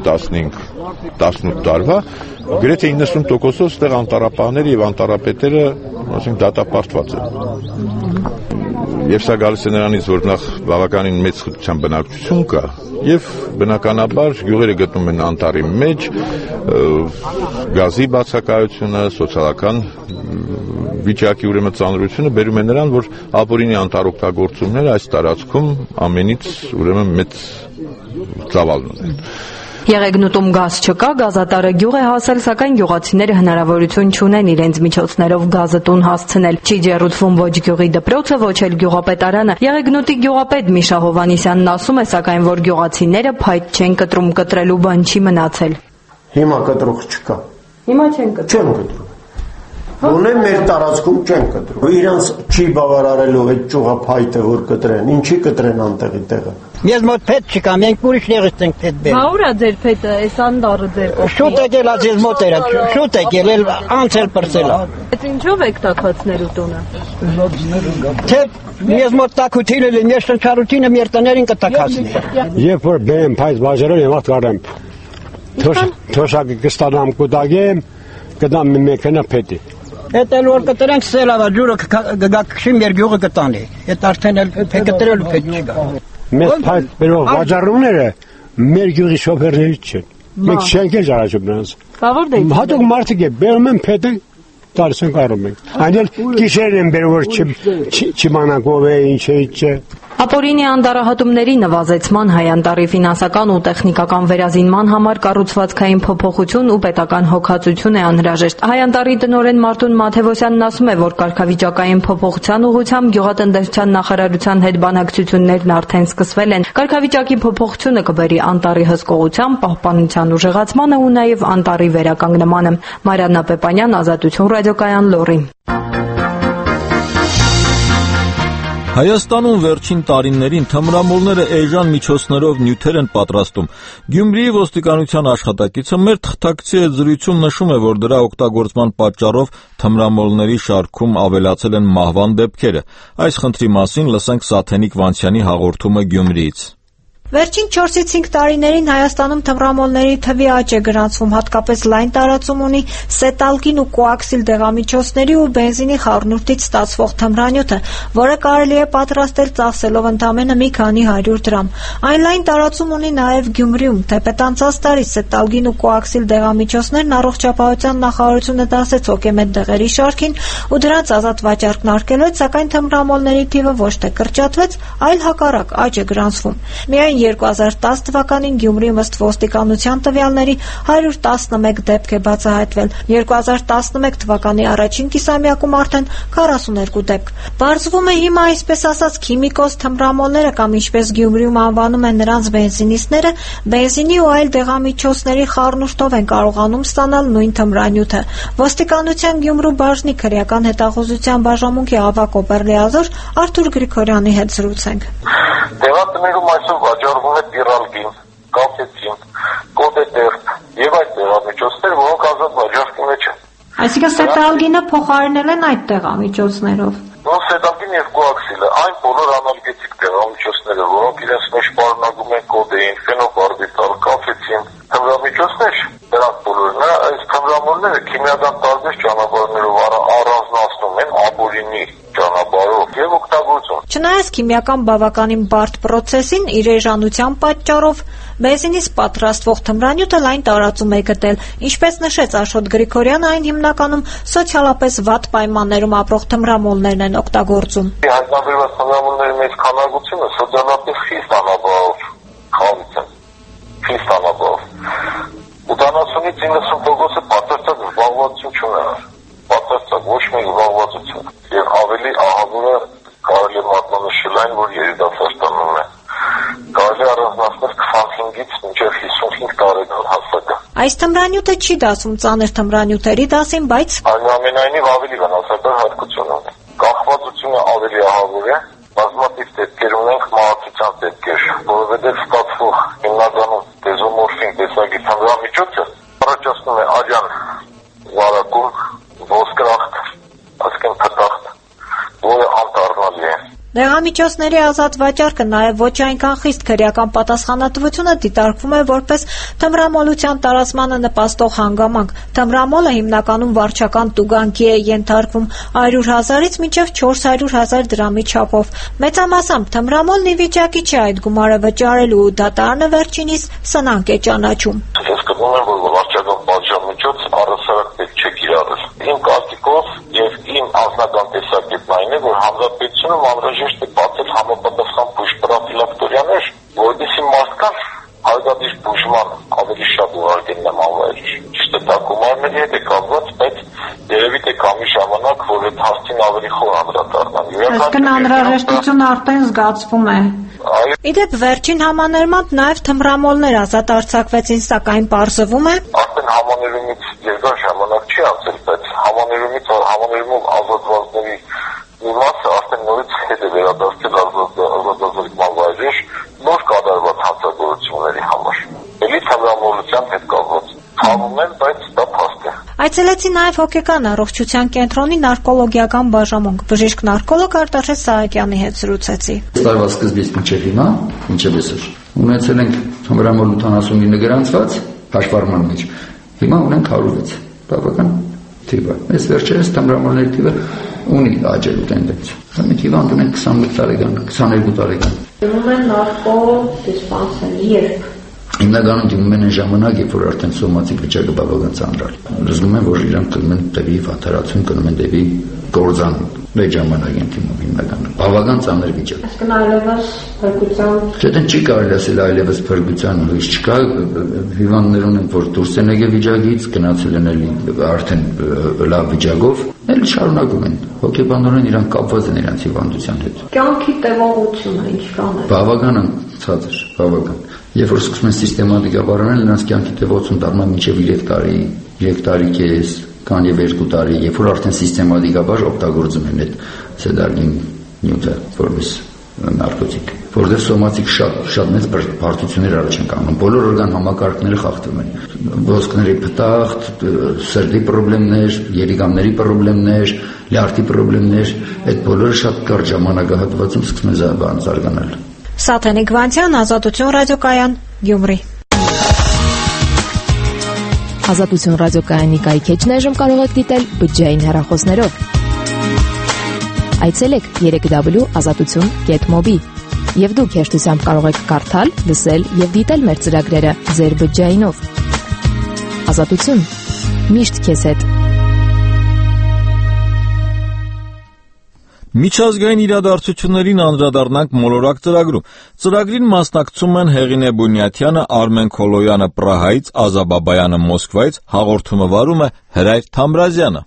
15-18 տարվա, գրեթե 90%-ով ստեղ անտառապահները եւ անտառապետերը, ասենք, դատապարտված են։ Եվ սա գալիս է նրանից, որ նախ բավականին մեծ խտության բնակչություն կա, եւ բնականաբար գյուղերը գտնվում են անտառի մեջ, գազի բացակայությունը, սոցիալական վիճակի ուրեմն ծանրությունը բերում է նրան, որ ապօրինի անտառօգտագործումները այս տարածքում ամենից ուրեմն մեծ ծավալ ունեն։ Եղեգնուտում գազ չկա, գազատարը գյուղ է հասել, սակայն գյուղացիները հնարավորություն չունեն իրենց միջոցներով գազը տուն հասցնել։ Չի ջեռուցվում ոչ գյուղի դպրոցը, ոչ էլ գյուղապետարանը։ Եղեգնուտի գյուղապետ Միշա Հովհաննիսյանն ասում է, սակայն որ գյուղացիները փայտ չեն կտրում, կտրելու բան չի մնացել։ Հիմա կտրող չկա։ Հիմա չեն կտրում։ Չեն կտրում։ Ունեն մեր տարածքում չեն կտրում։ Իրանց չի բավարարելու այդ ճյուղափայտը, որ կտրեն։ Ինչի կտրեն անտեղի տեղը։ Ես մոտ փետ չկա, մենք ուրիշ եղից ենք փետ բերում։ Բա ուր է ձեր փետը, այս անտառը ձեր կողքին։ Շուտ եկել է ձեզ մոտ էր, շուտ եկել, անցել պրծել է։ Այդ ինչով եք տակածներու տունը։ Թե ես մոտ տակութին էլ եմ, ես շնչառութինը մեր տներին կտակածնի։ Երբ որ բեմ փայծ բաժերով եմ ատկարեմ։ Թոշակը կստանամ կուտագեմ, կդամ մի մեքենա փետի։ Այդ էլ որ կտրենք սելավա ջուրը կգակշի մեր գյուղը կտանի։ Այդ արդեն էլ կտրելու պետք չկա։ Մեծ փայտ բերող վաճառումները մեր գյուղի շոֆերներից չեն։ Մենք չենք էլ ճարաճում նրանց։ Հատուկ մարդիկ է բերում են փետը դարձան կարում ենք։ Այլ գիշերն են բերում որ չիմանանք ով է ինչ է ինչ է։ Ապօրինի անտառահատումների նվազեցման, Հայանտառի ֆինանսական ու տեխնիկական վերազինման համար կառուցվածքային փոփոխություն ու պետական հոգացություն է անհրաժեշտ։ Հայանտառի տնօրեն Մարտուն Մաթևոսյանն ասում է, որ կարգավիճակային փոփոխության ուղղությամբ գյուղատնտեսության նախարարության հետ բանակցություններն արդեն սկսվել են։ Կարգավիճակի փոփոխությունը կբերի անտառի հսկողության, պահպանության ուժեղացմանը ու նաև անտառի վերականգնմանը։ Մարիաննա Պեպանյան, Ազատություն ռադիոկայան, Լոռի։ Հայաստանում վերջին տարիներին թմրամոլները էժան միջոցներով նյութեր են պատրաստում։ Գյումրիի ոստիկանության աշխատակիցը մեր թղթակցի հետ զրույցում նշում է, որ դրա օգտագործման պատճառով թմրամոլների շարքում ավելացել են մահվան դեպքերը։ Այս խնդրի մասին լսենք Սաթենիկ Վանցյանի հաղորդումը Գյումրիից։ Վերջին 4-ից 5 տարիներին Հայաստանում թմրամոլների թվի աճ է գրանցվում, հատկապես լայն տարածում ունի սետալգին ու կոաքսիլ դեղամիջոցների ու բենզինի խառնուրդից ստացվող թմրանյութը, որը կարելի է պատրաստել ծախսելով ընդամենը մի քանի 100 դրամ։ Այն լայն տարածում ունի նաև Գյումրիում, թեպետ անցած տարի սետալգին ու կոաքսիլ դեղամիջոցներն առողջապահության նախարարությունը դասեց հոգեմետ դեղերի շարքին ու դրանց ազատ վաճառքն արկելուց, սակայն թմրամոլների թիվը ոչ թե կրճատվեց, այլ հակառակ աճ է գրանցվում։ Միայն 2010 թվականին Գյումրիում ըստ ոստիկանության տվյալների 111 դեպք է բացահայտվել, 2011 թվականի առաջին կիսամյակում արդեն 42 դեպք։ Պարզվում է հիմա այսպես ասած քիմիկոս թմրամոլները կամ ինչպես Գյումրիում անվանում են նրանց բենզինիստները, բենզինի ու այլ դեղամիջոցների խառնուրդով են կարողանում ստանալ նույն թմրանյութը։ Ոստիկանության Գյումրու բաժնի քրեական հետախուզության բաժանմունքի ավագ օպերլիազոր Արթուր Գրիգորյանի հետ զրուցենք։ Տեղատներում այսօր վաճառվում է տիրալգին, կաֆեցին, կոդետերտ եւ այդ դեղամիջոցներ, որոնք ազատ վաճառքի մեջ են։ Այսինքն սետալգինը փոխարինել են այդ դեղամիջոցներով։ Սետալգին եւ կոաքսիլը այն բոլոր անալգետիկ դեղամիջոցները, որոնք իրենց մեջ պարունակում են կոդեին, ֆենոբարբիտալ, կաֆեցին, թմրամիջոցներ, դրանք բոլորն այս թմրամոլները քիմիական տարբեր ճանապարհներով առանձնացնում են ապօրինի ճանապարհով եւ օգտագործում։ Չնայած քիմիական բավականին բարդ պրոցեսին, իր էժանության պատճառով բենզինից պատրաստվող թմրանյութը լայն տարածում է գտել, ինչպես նշեց Աշոտ Գրիգորյանը, այն հիմնականում սոցիալապես վատ պայմաններում ապրող թմրամոլներն են օգտագործում։ Հայտնաբերված թմրամոլների մեծ քանակությունը սոցիալապես խիստ անապահով խավից են, խիստ անապահով։ 80-ից 90%-ը պատրաստած զբաղվածություն չունեն, պատրաստած ոչ մի զբաղվածություն եւ ավելի ահավորը կարելի է մատնանշել այն, որ երիտասարդանում է։ Կարելի առանձնացնել 25-ից մինչև 55 տարեկան հասակը։ Այս թմրանյութը չի դասում ծանր թմրանյութերի դասին, բայց այնուամենայնիվ ավելի վնասակար հատկություն ունի։ Կախվածությունը ավելի ահավոր է, բազմաթիվ դեպքեր ունենք մահացության դեպքեր, որովհետև ստացվող հիմնականում դեզոմորֆին տեսակի թմրամիջոցը առաջացնում է աջան վարակում, ոսկրախտ, այսինքն փտախտ, որը անտառնալի է։ Դեղամիջոցների ազատ վաճառքը նաև ոչ այնքան խիստ քրեական պատասխանատվությունը դիտարկվում է որպես թմրամոլության տարածմանը նպաստող հանգամանք։ Թմրամոլը հիմնականում վարչական տուգանքի է ենթարկվում 100,000-ից մինչև 400,000 դրամի չափով։ Մեծամասամբ թմրամոլն ի վիճակի չէ այդ գումարը վճարելու ու դատարանը վերջինիս սնանկ է ճանաչում։ Ես կգում եմ, որ վարչական պատժամիջոց առհասարակ պետք չէ կիրառել։ Իմ կարծիքով եւ իմ անձնական տեսակետն այն է, որ հանրապետությունում անհրաժեշտ է բացել համապատասխան բուժպրոֆիլակտորիաներ, որովհետեւ մարդկանց հարգադիր բուժման ավելի շատ ուղարկեն նմանվայր։ Ճիշտ է, դա գումարների հետ է կապված, բայց երևի թե կամի ժամանակ, որ այդ հաստին ավելի խոր անդրադառնան։ Այսինքն անհրաժեշտությունը արդեն զգացվում է։ Իդեպ վերջին համաներմամբ նաև թմրամոլներ ազատ արձակվեցին, սակայն պարզվում է արդեն համաներումից երկար ժամանակ չի անցել, բայց համաներումով ազատվածների մի մասը արդեն նորից հետ է վերադարձել ազատազրկման վայրեր նոր կատարված հանցագործությունների համար։ Էլի թմրամոլության հետ կապված խաղում են, բայց դա փաստ է։ Այցելեցի նաև հոգեկան առողջության կենտրոնի նարկոլոգիական բաժանմունք։ Բժիշկ նարկոլոգ Արտաշես Սահակյանի հետ զրուցեցի։ Տարվա սկզբից մինչև հիմա, մինչև այսօր ունեցել ենք թմրամոլ 79 գրանցված հաշվառման մեջ։ Հիմա ունենք 106, բավական թիվը։ Այս վերջերս թմրամոլների թիվը ունի աճելու տենդենսիա։ Մենք հիվանդ ունենք 21 տարեկան, 22 տարեկան։ Դիմում են նարկո դիսպանսերի երբ։ Հիմնականում դիմում են ժամանակ, երբ որ արդեն սոմատիկ վիճակը բավական ծանր է։ Զգում են, որ իրանք կգնում են դեպի վատթարացում, կգնում են դեպի կորձան։ Այդ ժամանակ են դիմում հիմնականում։ Բավական ծանր վիճակ։ Այսինքն այլևս փրկության։ Չէ, չի կարելի ասել այլևս փրկության ուրիշ չկա, հիվանդներ ունեն, որ դուրս են եկել վիճակից, գնացել են արդեն լավ վիճակով, էլ շարունակում են։ Հոգեբանորեն իրանք կապված են իրանց հիվանդության հետ։ Կյանքի տևողությունը ինչքան է։ Բավական ցածր, բավական։ Երբ որ սկսում են սիստեմատիկաբարել, նրանց կյանքի տևողություն դառնում է մինչև 3 տարի, 3 տարի կես, կան եւ 2 տարի, երբ որ արդեն սիստեմատիկաբար օգտագործում են այդ սեդարգին նյութը, որպես նարկոտիկ, որտեղ սոմատիկ շատ մեծ բարդություններ առաջ են կանգնում։ Բոլոր օրգան համակարգները խախտվում են։ Ոսկների փտախտ, սրտի խնդիրներ, երիկամների խնդիրներ, լյարդի խնդիրներ, այդ բոլորը շատ կարճ ժամանակահատվածում սկսում են զարգանալ։ Սաթենիկ Վանցյան, Ազատություն ռադիոկայան, Գյումրի։ Ազատություն ռադիոկայանի կայքեջն այժմ կարող եք դիտել բջջային հեռախոսներով։ Այցելեք www.azatutun.mobi եւ դուք հեշտությամբ կարող եք կարդալ, լսել եւ դիտել մեր ծրագրերը ձեր բջջայինով։ Ազատություն։ Միշտ քեզ հետ։ Միջազգային իրադարձություններին անդրադառնանք մոլորակ ծրագրում։ Ծրագրին մասնակցում են Հեղինե Բունյաթյանը, Արմեն Քոլոյանը Պրահայից, Ազա Բաբայանը Մոսկվայից, հաղորդումը վարում է Հրայր Թամրազյանը։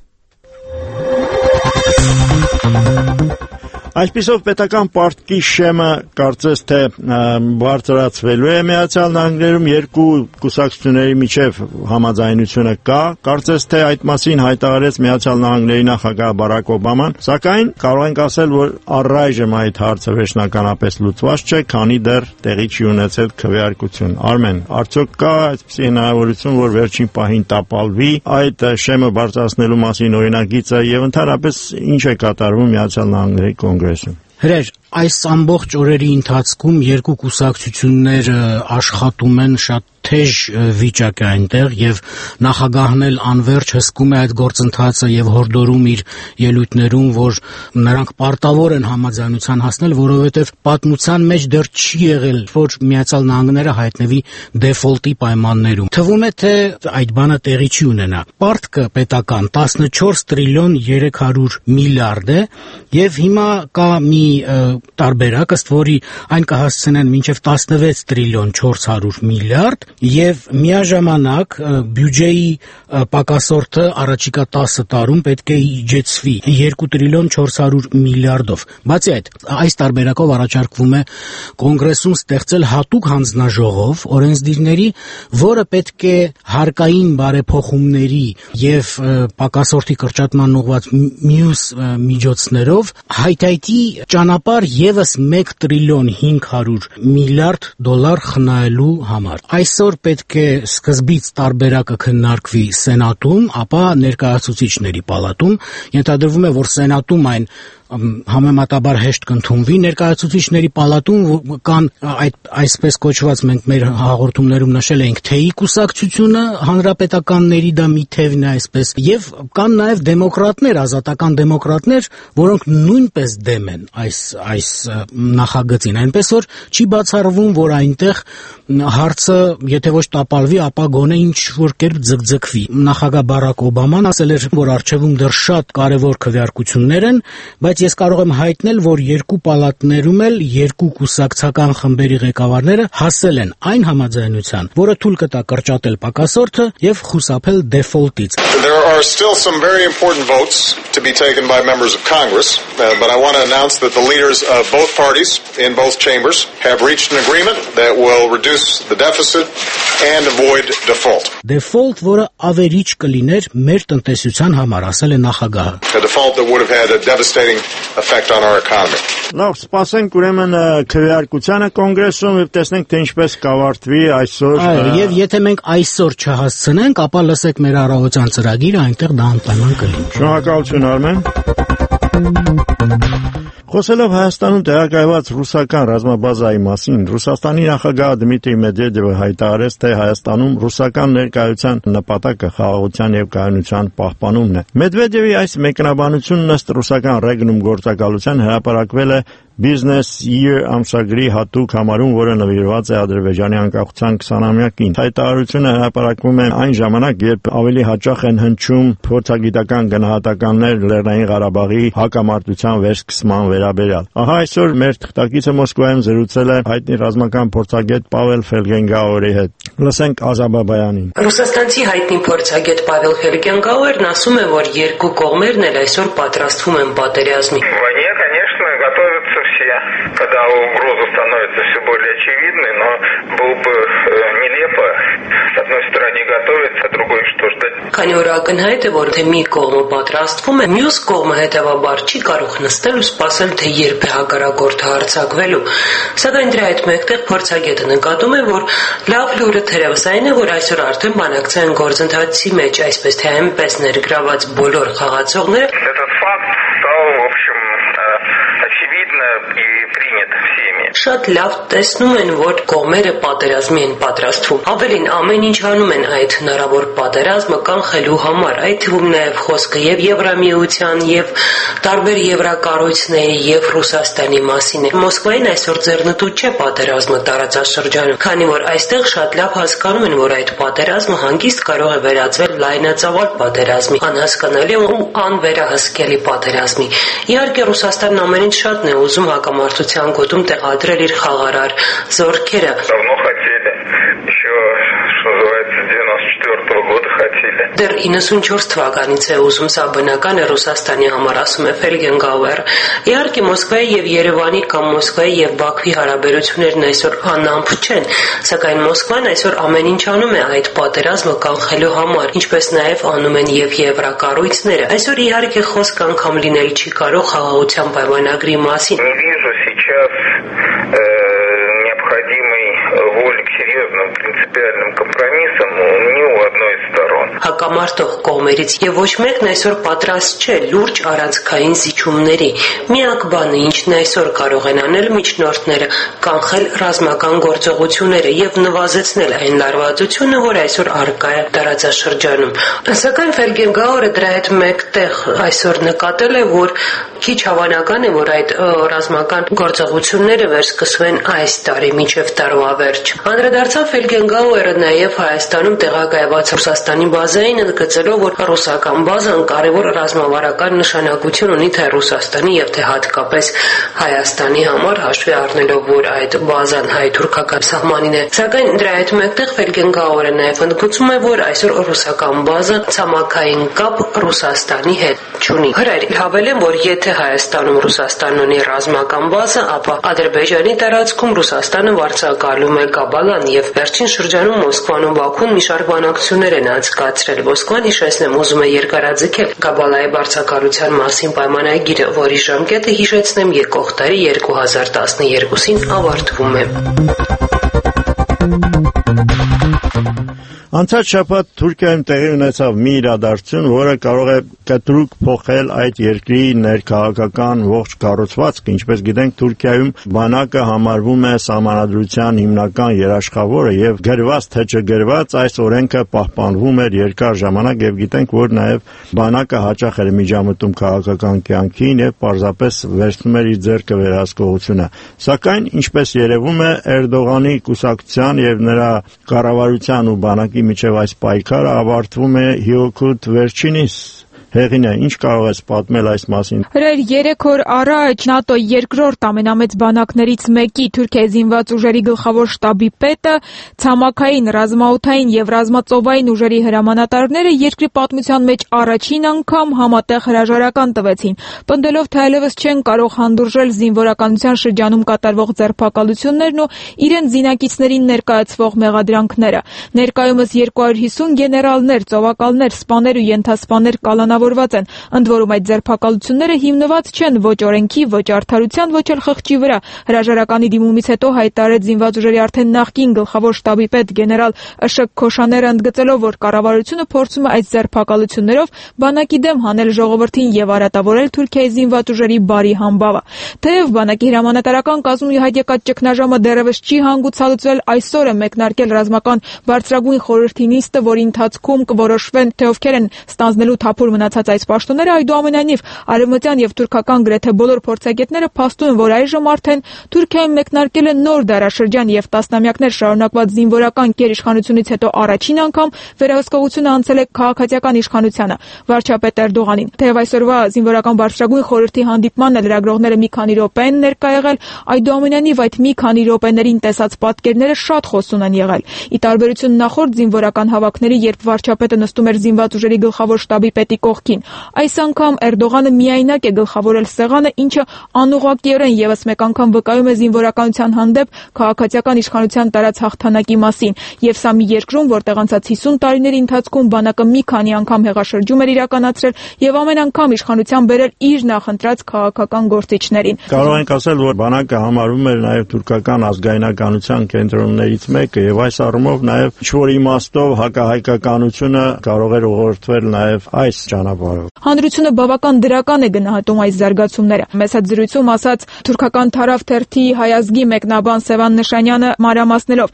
Այսպիսով պետական պարտքի շեմը կարծես թե բարձրացվելու է Միացյալ Նահանգներում, երկու կուսակցությունների միջև համաձայնությունը կա, կարծես թե այդ մասին հայտարարեց Միացյալ Նահանգների նախագահ Բարակ Օբաման, սակայն կարող ենք ասել, որ առայժմ այդ հարցը վերջնականապես լուծված չէ, քանի դեռ տեղի չի ունեցել քվեարկություն։ Արմեն, արդյոք կա այսպիսի հնարավորություն, որ վերջին պահին տապալվի այդ շեմը բարձրացնելու մասին օրինագիծը եւ ընդհանրապես ինչ է կատարվում Միացյալ Նահանգների կոնգրեսում։ Հրեր, այս ամբողջ օրերի ընթացքում երկու կուսակցություններ աշխատում են շատ թեժ վիճակ է այնտեղ եւ նախագահն էլ անverջ հսկում է այդ գործընթացը եւ հորդորում իր ելույթներում, որ նրանք պարտավոր են համաձայնության հասնել, որովհետեւ պատմության մեջ դեռ չի եղել, որ Միացյալ Նահանգները հայտնվի դեֆոլտի պայմաններում։ Թվում է, թե այդ բանը տեղի չի ունենա։ Պարտքը պետական 14 տրիլիոն 300 միլիարդ է եւ հիմա կա մի տարբերակ, ըստ որի այն կհասցնեն մինչև 16 տրիլիոն 400 միլիարդ եւ միաժամանակ բյուջեի պակասորթը առաջիկա 10 տարում պետք է իջեցվի 2 տրիլիոն 400 միլիարդով։ Բացի այդ, այս տարբերակով առաջարկվում է կոնգրեսում ստեղծել հատուկ հանձնաժողով օրենսդիրների, որը պետք է հարկային բարեփոխումների եւ պակասորթի կրճատման ուղղված մյուս միջոցներով հայթայթի ճանապարհ եւս 1 տրիլիոն 500 միլիարդ դոլար խնայելու համար։ Այսօր պետք է սկզբից տարբերակը քննարկվի Սենատում, ապա ներկայացուցիչների պալատում։ Ենթադրվում է, որ Սենատում այն համեմատաբար հեշտ կընդունվի, ներկայացուցիչների պալատում կան այսպես կոչված, մենք մեր հաղորդումներում նշել ենք, թեյի կուսակցությունը, հանրապետականների դա մի թևն է այսպես, եւ կան նաեւ դեմոկրատներ, ազատական դեմոկրատներ, որոնք նույնպես դեմ են այս նախագծին, այնպես որ չի բացառվում, որ այնտեղ հարցը, եթե ոչ տապալվի, ապա գոնե ինչ որ կերպ ձգձգվի։ Նախագահ Բարակ Օբաման ասել էր, որ առջևում դեռ շատ կարևոր քվեարկություններ են, բայց ես կարող եմ հայտնել, որ երկու պալատներում էլ երկու կուսակցական խմբերի ղեկավարները հասել են այն համաձայնության, որը թույլ կտա կրճատել պակասորթը եւ խուսափել դեֆոլտից։ There are still some very important votes to be taken by members of Congress, but I want to announce that the leaders of both parties in both chambers have reached an agreement that will reduce the deficit and avoid default. Default, որը ավերիչ կլիներ մեր տնտեսության համար, ասել է նախագահը։ A default that would have had a devastating effect on our economy. Լավ, սպասենք ուրեմն քվեարկությանը կոնգրեսում եւ տեսնենք թե ինչպես կավարտվի այսօր։ Եվ եթե մենք այսօր չհասցնենք, ապա լսեք մեր առավոտյան ծրագիրը, այնտեղ դա անպայման կլինի։ Շնորհակալություն, Արմեն։ Խոսելով Հայաստանում տեղակայված ռուսական ռազմաբազայի մասին, Ռուսաստանի նախագահ Դմիտրի Մեդվեդևը հայտարարեց, թե Հայաստանում ռուսական ներկայության նպատակը խաղաղության եւ կայունության պահպանումն է։ Մեդվեդևի այս մեկնաբանությունն ըստ ռուսական ռեգնում գործակալության հրապարակվել է Business Year ամսագրի հատուկ համարում, որը նվիրված է Ադրբեջանի անկախության 20-ամյակին։ Հայտարարությունը հրապարակվում է այն ժամանակ, երբ ավելի հաճախ են հնչում փորձագիտական գնահատականներ Լեռնային Ղարաբաղի հակամարտության վերսկսման վերաբերյալ։ Ահա այսօր մեր թղթակիցը Մոսկվայում զրուցել է հայտնի ռազմական փորձագետ Պավել Ֆելգենգաուերի հետ։ Լսենք Ազաբաբայանին։ Ռուսաստանցի հայտնի փորձագետ Պավել Ֆելգենգաուերն ասում է, որ երկու кողմերն էլ այսօր պատրաստվում են պատերազմի։ Когда угроза становится все более очевидной, но было бы нелепо с одной стороны готовиться, а другой что ждать. Քանի որ ակնհայտ է, որ թե մի կողմը պատրաստվում է, մյուս կողմը հետևաբար չի կարող նստել ու սպասել, թե երբ է հակառակորդը հարձակվելու։ Սակայն դրա հետ մեկտեղ փորձագետը նկատում է, որ լավ լուրը թերևս այն է, որ այսօր արդեն բանակցային գործընթացի մեջ, այսպես թե այնպես ներգրաված բոլոր խաղացողները Этот факт стал, в общем, очевидно и принят всеми. Շատ լավ տեսնում են, որ կողմերը պատերազմի են պատրաստվում։ Ավելին, ամեն ինչ անում են այդ հնարավոր պատերազմը կանխելու համար, այդ թվում նաև խոսքը եւ Եվրամիության, եւ տարբեր եվրակառույցների, եւ Ռուսաստանի մասին է։ Մոսկվային այսօր ձեռնտու չէ պատերազմը տարածաշրջանում, քանի որ այստեղ շատ լավ հասկանում են, որ այդ պատերազմը հանգիստ կարող է վերածվել լայնածավալ պատերազմի, անհասկանալի ու անվերահսկելի պատերազմի։ Իհարկե Ռուսաստանն ամեն ինչ շատն է ուզում հակամարտության գոտում տեղադրել իր խաղարար զորքերը։ Դեռ 94 թվականից է ուզում, սա բնական է Ռուսաստանի համար, ասում է Ֆելգենգաուերը։ Իհարկե Մոսկվայի եւ Երևանի կամ Մոսկվայի եւ Բաքվի հարաբերություններն այսօր անամփ չեն, սակայն Մոսկվան այսօր ամեն ինչ անում է այդ պատերազմը կանխելու համար, ինչպես նաեւ անում են եւ եվրակառույցները։ Այսօր իհարկե խոսք անգամ լինել չի կարող խաղաղության պայմանագրի մասին։ Воли к серьезным принципиальным компромиссам ни у одной из сторон. Հակամարտող կողմերից եւ ոչ մեկն այսօր պատրաստ չէ լուրջ առանցքային զիջումների։ Միակ բանը, ինչն այսօր կարող են անել միջնորդները, կանխել ռազմական գործողությունները եւ նվազեցնել այն լարվածությունը, որ այսօր առկա է տարածաշրջանում։ Սակայն Ֆելգենգաուերը դրա հետ մեկտեղ այսօր նկատել է, որ քիչ հավանական է, որ այդ ռազմական գործողությունները վերսկսվեն այս տարի մինչեւ տարվա վերջ։ Անդրադարձավ Ֆելգենգաուերը նաև Հայաստանում տեղակայված Ռուսաստանի բազային, ընդգծելով, որ ռուսական բազան կարևոր ռազմավարական նշանակություն ունի թե Ռուսաստանի եւ թե հատկապես Հայաստանի համար, հաշվի առնելով, որ այդ բազան հայ-թուրքական սահմանին է։ Սակայն դրա հետ մեկտեղ Ֆելգենգաուերը նաև ընդգծում է, որ այսօր ռուսական բազան ցամաքային կապ Ռուսաստանի հետ չունի։ Հրայր հավելեմ, որ եթե Հայաստանում Ռուսաստանն ունի ռազմական բազա, ապա Ադրբեջանի տարածքում Ռուսաստանը վարձակալում է Կաբալան եւ վերջին շրջանում Մոսկվան ու Բաքուն մի շարք բանակցություններ են անցկացրել։ Մոսկվան, հիշեցնեմ, ուզում է երկարաձգել Կաբալայի վարձակալության մասին պայմանագիրը, որի ժամկետը, հիշեցնեմ, եկող տարի 2012-ին ավարտվում է։ Անցած շաբաթ Թուրքիայում տեղի ունեցավ մի իրադարձություն, որը կարող է կտրուկ փոխել այդ երկրի ներքաղաքական ողջ կառուցվածքը։ Ինչպես գիտենք, Թուրքիայում բանակը համարվում է սահմանադրության հիմնական երաշխավորը եւ գրված թե չգրված այս օրենքը պահպանվում էր երկար ժամանակ եւ գիտենք, որ նաեւ բանակը հաճախ էր միջամտում քաղաքական կյանքին եւ պարզապես վերցնում էր իր ձեռքը վերահսկողությունը։ Սակայն, ինչպես երևում է, Էրդողանի կուսակցության եւ նրա կառավարության ու բանակի միջև այս պայքարը ավարտվում է հիոքուտ վերջինիս։ Հեղինե, ինչ կարող ես պատմել այս մասին։ Հրեր 3 օր առաջ ՆԱՏՕ-ի երկրորդ ամենամեծ բանակներից մեկի Թուրքիայի զինված ուժերի գլխավոր շտաբի պետը, ցամաքային, ռազմաօդային եւ ռազմածովային ուժերի հրամանատարները երկրի պատմության մեջ առաջին անգամ համատեղ հրաժարական տվեցին, պնդելով թե այլևս չեն կարող հանդուրժել զինվորականության շրջանում կատարվող ձերբակալություններն ու իրենց զինակիցներին ներկայացվող մեղադրանքները։ Ներկայումս 250 գեներալներ, ծովակալներ, սպաներ ու ենթասպաներ կալանավորվել պայմանավորված են։ Ընդ որում այդ ձերբակալությունները հիմնված չեն ոչ օրենքի, ոչ արդարության, ոչ էլ խղճի վրա։ Հրաժարականի դիմումից հետո հայտարարեց զինված ուժերի արդեն նախկին գլխավոր շտաբի պետ գեներալ Ըշկ Քոշաները, ընդգծելով, որ կառավարությունը փորձում է այս ձերբակալություններով բանակի դեմ հանել ժողովրդին եւ արատավորել Թուրքիայի զինված ուժերի բարի համբավը։ Թեև բանակի հրամանատարական կազմում ի հայտ եկած ճգնաժամը դեռևս չի հանգուցալուծվել, այսօր է մեկնարկել ռազմական բարձրագույն խորհրդի նիստը, որի ընթացքում կորոշվեն, թե ովքեր են ստանձնելու թափուր մնացած այս պաշտոնները։ Այդուամենայնիվ, արևմտյան եւ թուրքական գրեթե բոլոր փորձագետները փաստում են, որ այժմ արդեն Թուրքիայում մեկնարկել է նոր դարաշրջան եւ տասնամյակներ շարունակված զինվորական գերիշխանությունից հետո առաջին անգամ վերահսկողությունը անցել է քաղաքացիական իշխանությանը, վարչապետ Էրդողանին։ Թեև այսօրվա զինվորական բարձրագույն խորհրդի հանդիպմանն լրագրողները մի քանի րոպե են ներկա եղել, այդուամենայնիվ այդ մի քանի րոպեներին տեսած պատկերները շատ խոսուն են եղել։ Ի տարբերություն նախորդ զինվորական հավաքների, երբ վարչապետը նստում էր զինված ուժերի գլխավոր շտաբի պետի կողքին, այս անգամ Էրդողանը միայնակ է գլխավորել սեղանը, ինչը անուղղակիորեն եւս մեկ անգամ վկայում է զինվորականության հանդեպ քաղաքացիական իշխանության տարած հաղթանակի մասին, եւ սա մի երկրում, որտեղ անցած 50 տարիների ընթացքում բանակը մի քանի անգամ հեղաշրջում էր իրականացրել եւ ամեն անգամ իշխանության բերել իր նախընտրած քաղաքական գործիչներին։ Կարող ենք ասել, որ բանակը համարվում էր նաեւ թուրքական ազգայնականության կենտրոններից մեկը եւ այս առումով նաեւ ինչ-որ իմաստով հակահայկականությունը կարող էր ուղղորդվել նաեւ այս ճանապարհով։ Հանրությունը բավական դրական է գնահատում այս զարգացումները։ Մեծ հետ զրույցում ասաց թուրքական Թարավ թերթի հայազգի մեկնաբան Սևան Նշանյանը մանրամասնելով.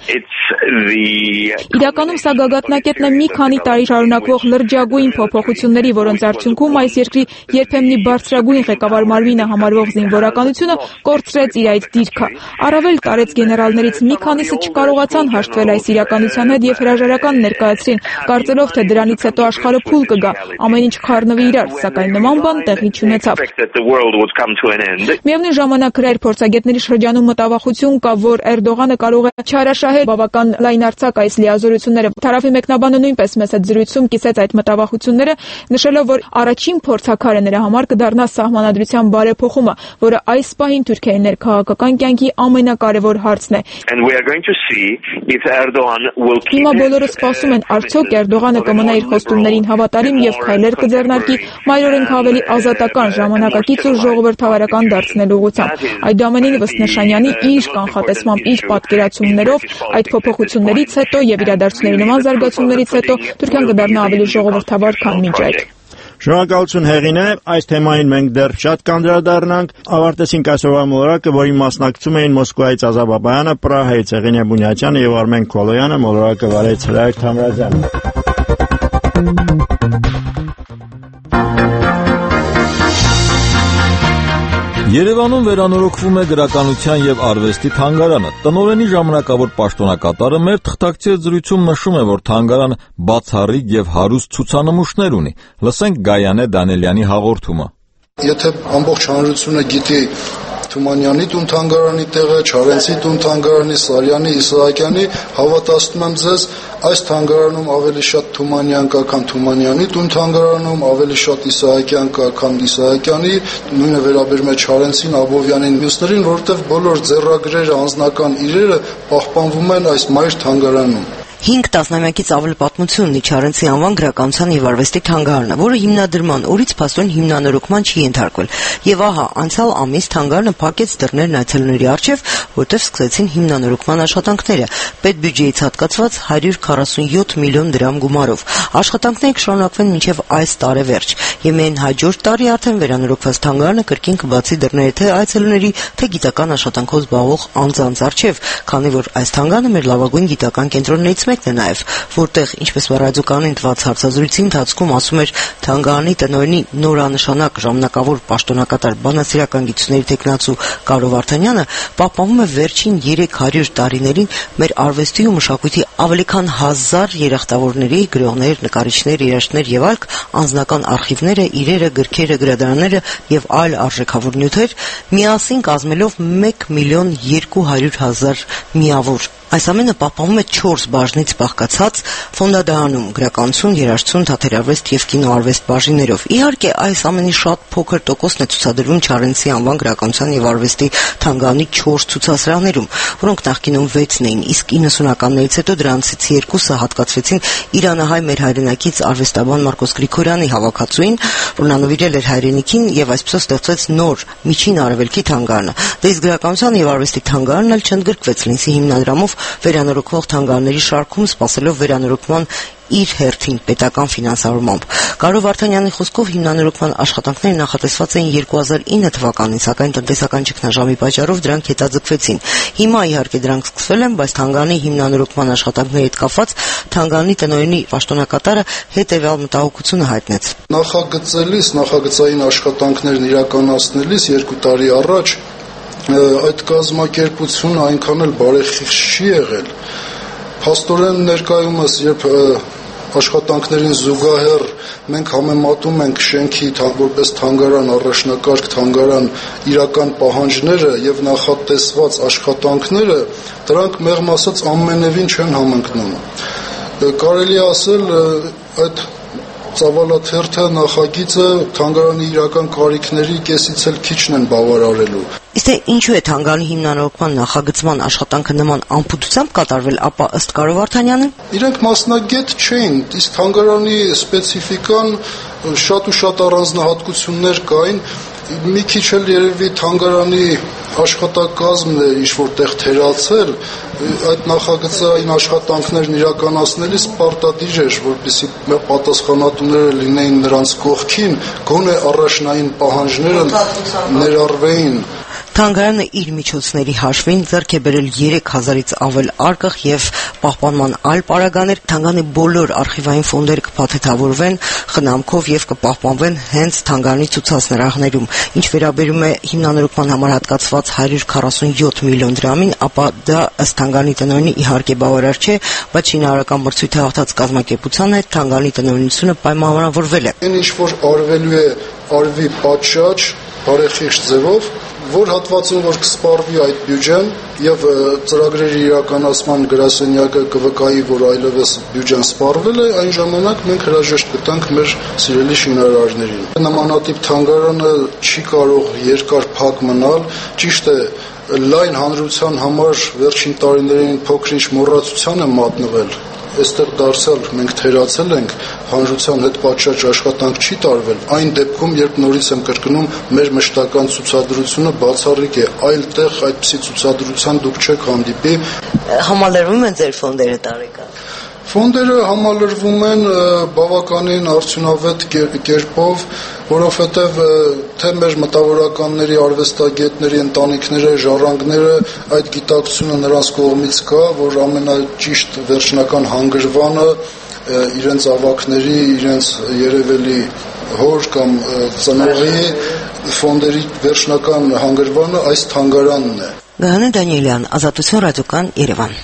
Իրականում սա գագաթնակետն է մի քանի տարի շարունակվող լրջագույն փոփոխությունների, որոնց արդյունքում այս երկրի երբեմնի բարձրագույն ղեկավար մարմինը համարվող զինվորականությունը կորցրեց իր այդ դիրքը։ Առավել տարեց գեներալներից մի քանիսը չկարողացան հաշտվել այս իրականության հետ եւ հրաժարական ներկայացրին, կարծելով, թե դրանից հետո աշխարհը փուլ կգա, ամեն ինչ կխառնվի իրար, սակայն նման բան տեղի չունեցավ։ Միևնույն ժամանակ հրայր փորձագետների շրջանում մտավախություն կա, որ Էրդողանը կարող է չարաշահել բավական լայնարձակ այս լիազորությունները։ Թարավի մեկնաբանը նույնպես մեծ հետ զրույցում կիսեց այդ մտավախությունները, նշելով, որ առաջին փորձաքարը նրա համար կդառնա սահմանադրության բարեփոխումը, որը այս պահին Թուրքիայի ներքաղաքական կյանքի ամենակարևոր հարցն է։ Հիմա բոլորը սպասում են, արդյոք Էրդողանը կմնա իր խոստումներին հավատարիմ եւ քայլեր կձեռնարկի մայրորեն ավելի ազատական, ժամանակակից ու ժողովրդավարական դարձնելու ուղղությամբ։ Այդուամենին ըստ Նշանյանի իր կանխատեսմամբ իր պատկերացումներով այդ փոփոխություններից հետո եւ իրադարձությունների նման զարգացումներից հետո Թուրքիան կդառնա ավելի ժողովրդավար, քան մինչ այդ։ Շնորհակալություն Հեղինե, այս թեմային մենք դեռ շատ կանդրադառնանք։ Ավարտեցինք այսօրվա մոլորակը, որին մասնակցում էին Մոսկվայից Ազա Բաբայանը, Պրահայից Եղենիա Բունյացյանը եւ Արմեն Քոլոյանը, մոլորակը վարեց Հրայր Թամրազյանը։ Երևանում վերանորոգվում է գրականության եւ արվեստի թանգարանը։ Տնօրենի ժամանակավոր պաշտոնակատարը մեր թղթակցի զրույցում նշում է, որ թանգարանը բացառիկ եւ հարուստ ցուցանմուշներ ունի։ Լսենք Գայանե Դանելյանի հաղորդումը։ Եթե ամբողջ հանրությունը գիտի Թումանյանի տուն թանգարանի տեղը, Չարենցի տուն թանգարանի, Սարյանի, Իսահակյանի, հավատացնում եմ ձեզ, այս թանգարանում ավելի շատ Թումանյան կա, քան Թումանյանի տուն թանգարանում, ավելի շատ Իսահակյան կա, քան Իսահակյանի, նույնը վերաբերում է Չարենցին, Աբովյանին, մյուսներին, որովհետև բոլոր ձեռագրերը, անձնական իրերը պահպանվում են այս մայր թանգարանում։ 5 տասնամյակից ավել պատմություն ունի Չարենցի անվան գրականության եւ արվեստի թանգարանը, որը հիմնադրման օրից փաստորեն հիմնանորոգման չի ենթարկվել։ Եվ ահա, անցյալ ամիս թանգարանը փակեց դռներն այցելուների առջև, որտեղ սկսեցին հիմնանորոգման աշխատանքները, պետբյուջեից հատկացված 147 միլիոն դրամ գումարով։ Աշխատանքները կշարունակվեն մինչև այս տարեվերջ, եւ միայն հաջորդ տարի արդեն վերանորոգված թանգարանը կրկին կբացի դռները թե այցելուների, թե գիտական աշխատանքով զբաղվող անձանց առջև, քանի որ այս թանգարանը մեր լավագույն գիտական կենտրոններից մեկն է նաև, որտեղ, ինչպես ռադիոկայանին տված հարցազրույցի ընթացքում ասում էր թանգարանի տնօրենի նորանշանակ ժամանակավոր պաշտոնակատար բանասիրական գիտությունների տեխնացու Կարո Վարդանյանը, պահպանվում է վերջին 300 տարիներին մեր արվեստի ու մշակույթի ավելի քան 1000 երախտավորների, գրողներ, նկարիչներ, երաժիշտներ եւ այլ անձնական արխիվները, իրերը, գրքերը, գրադարանները եւ այլ արժեքավոր նյութեր, միասին կազմելով 1 միլիոն 200 հազար միավոր։ Այս ամենը պահպանվում է 4 բաժնից բաղկացած ֆոնդադարանում գրականություն, երաժշտություն, թատերարվեստ եւ կինոարվեստ բաժիններով։ Իհարկե, այս ամենի շատ փոքր տոկոսն է ցուցադրվում Չարենցի անվան գրականության եւ արվեստի թանգարանի 4 ցուցասրահներում, որոնք նախկինում 6-ն էին, իսկ 90-ականներից հետո դրանցից 2-ը հատկացվեցին իրանահայ մեր հայրենակից արվեստաբան Մարկոս Գրիգորյանի հավաքածուին, որն անվիրել էր հայրենիքին, եւ այսպես ստեղծվեց նոր Միջին Արևելքի թանգարանը։ Դե իսկ գրականության եւ արվեստի թանգարանն էլ չընդգրկվեց Լինսի հիմնադրամով վերանորոգվող թանգարանների շարքում, սպասելով վերանորոգման իր հերթին պետական ֆինանսավորմամբ։ Կարո Վարդանյանի խոսքով հիմնանորոգման աշխատանքները նախատեսված էին 2009 թվականին, սակայն տնտեսական ճգնաժամի պատճառով դրանք հետաձգվեցին։ Հիմա իհարկե դրանք սկսվել են, բայց թանգարանի հիմնանորոգման աշխատանքների հետ կապված թանգարանի տնօրենի պաշտոնակատարը հետևյալ մտահոգությունը հայտնեց։ Նախագծային աշխատանքներն իրականացնելիս 2 տարի առաջ այդ կազմակերպությունը այնքան էլ բարեխիղճ չի եղել։ Փաստորեն ներկայումս, երբ աշխատանքներին զուգահեռ մենք համեմատում ենք շենքի որպես թանգարան, առաջնակարգ թանգարան իրական պահանջները եւ նախատեսված աշխատանքները, դրանք մեղմ ասած ամենևին չեն համընկնում։ Կարելի է ասել, այդ ծավալաթերթը նախագիծը թանգարանի իրական կարիքների կեսից էլ քիչն են բավարարելու։ Իսկ թե ինչու է թանգարանի հիմնանորոգման նախագծման աշխատանքը նման անփութությամբ կատարվել, ապա ըստ Կարո Վարդանյանի իրենք մասնագետ չէին, իսկ թանգարանի սպეციფიკան շատ առանձնահատկություններ կային։ Մի քիչ էլ երևի թանգարանի աշխատակազմն է ինչ-որտեղ թերացել, այդ նախագծային աշխատանքներն իրականացնելիս պարտադիր էր, որպեսզի պատասխանատուները լինեին նրանց կողքին, գոնե առաջնային պահանջները ներառվեին։ Թանգարանը իր միջոցների հաշվին ձեռք է բերել 3000-ից ավել արկղ եւ պահպանման այլ պարագաներ։ Թանգարանի բոլոր արխիվային ֆոնդերը կփաթեթավորվեն խնամքով եւ կպահպանվեն հենց թանգարանի ցուցասրահներում։ Ինչ վերաբերում է հիմնանորոգման համար հատկացված 147 միլիոն դրամին, ապա դա ըստ թանգարանի տնօրենի իհարկե բավարար չէ, բայց շինարարական մրցույթը հաղթած կազմակերպության հետ թանգարանի տնօրենությունը պայմանավորվել է։ Ինչ որ արվելու է արվի պատշաճ բարեխիղճ ձևով, որ հատվածում որ կսպառվի այդ բյուջեն եւ ծրագրերի իրականացման գրասենյակը կվկայի, որ այլևս բյուջեն սպառվել է, այն ժամանակ մենք հրաժեշտ կտանք մեր սիրելի շինարարներին։ Նմանատիպ թանգարանը չի կարող երկար փակ մնալ, ճիշտ է, լայն հանրության համար վերջին տարիներին փոքր-ինչ մոռացության է մատնվել։ Այստեղ դարձյալ մենք թերացել ենք, հանրության հետ պատշաճ աշխատանք չի տարվել։ Այն դեպքում, երբ նորից եմ կրկնում, մեր մշտական ցուցադրությունը բացառիկ է, այլ տեղ այդպիսի ցուցադրության դուք չեք հանդիպի։ Համալրվում են ձեր ֆոնդերը տարեկան։ Ֆոնդերը համալրվում են բավականին արդյունավետ կերպով, որովհետև թե մեր մտավորականների, արվեստագետների ընտանիքները, ժառանգները այդ գիտակցությունը նրանց կողմից կա, որ ամենաճիշտ վերջնական հանգրվանը իրենց ավակների, իրենց երևելի հոր կամ ծնողի ֆոնդերի վերջնական հանգրվանը այս թանգարանն է։ Գահանե Դանիելյան, Ազատություն ռադիոկան, Երևան։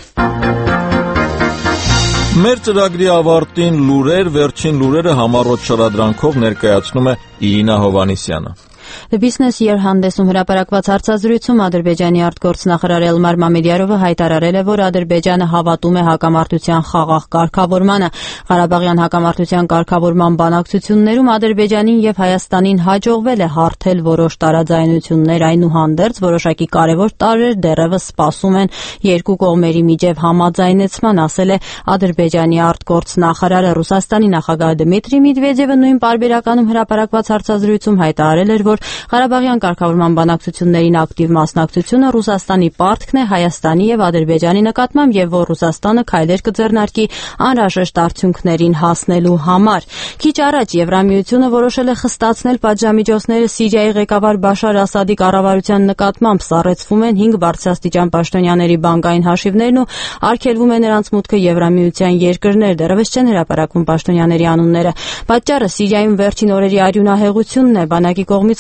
Մեր ծրագրի ավարտին լուրեր, վերջին լուրերը համառոտ շարադրանքով ներկայացնում է Իրինա Հովանիսյանը։ The Business Year հանդեսում հրապարակված հարցազրույցում Ադրբեջանի արտգործնախարար Էլմար Մամեդյարովը հայտարարել է, որ Ադրբեջանը հավատում է հակամարտության խաղաղ կարգավորմանը։ Ղարաբաղյան հակամարտության կարգավորման բանակցություններում Ադրբեջանին եւ Հայաստանին հաջողվել է հարթել որոշ տարաձայնություններ, այնուհանդերձ որոշակի կարևոր տարրեր դեռևս սպասում են երկու կողմերի միջև համաձայնեցման, ասել է Ադրբեջանի արտգործնախարարը։ Ռուսաստանի նախագահ Դմիտրի Մեդվեդևը նույն պարբերականում հրապարակված հարցազրույցում հայտարարել էր, որ Ղարաբաղյան կարգավորման բանակցություններին ակտիվ մասնակցությունը Ռուսաստանի պարտքն է Հայաստանի եւ Ադրբեջանի նկատմամբ եւ որ Ռուսաստանը քայլեր կձեռնարկի անհրաժեշտ արդյունքներին հասնելու համար։ Քիչ առաջ Եվրամիությունը որոշել է խստացնել պատժամիջոցները Սիրիայի ղեկավար Բաշար Ասադի կառավարության նկատմամբ, սառեցվում են 5 բարձրաստիճան պաշտոնյաների բանկային հաշիվներն ու արգելվում է նրանց մուտքը Եվրամիության երկրներ, դեռևս չեն հրապարակվում պաշտոնյաների անունները։ Պատճառը Սիրիայում վերջին օրերի արյունահեղությունն է, բանակի կողմից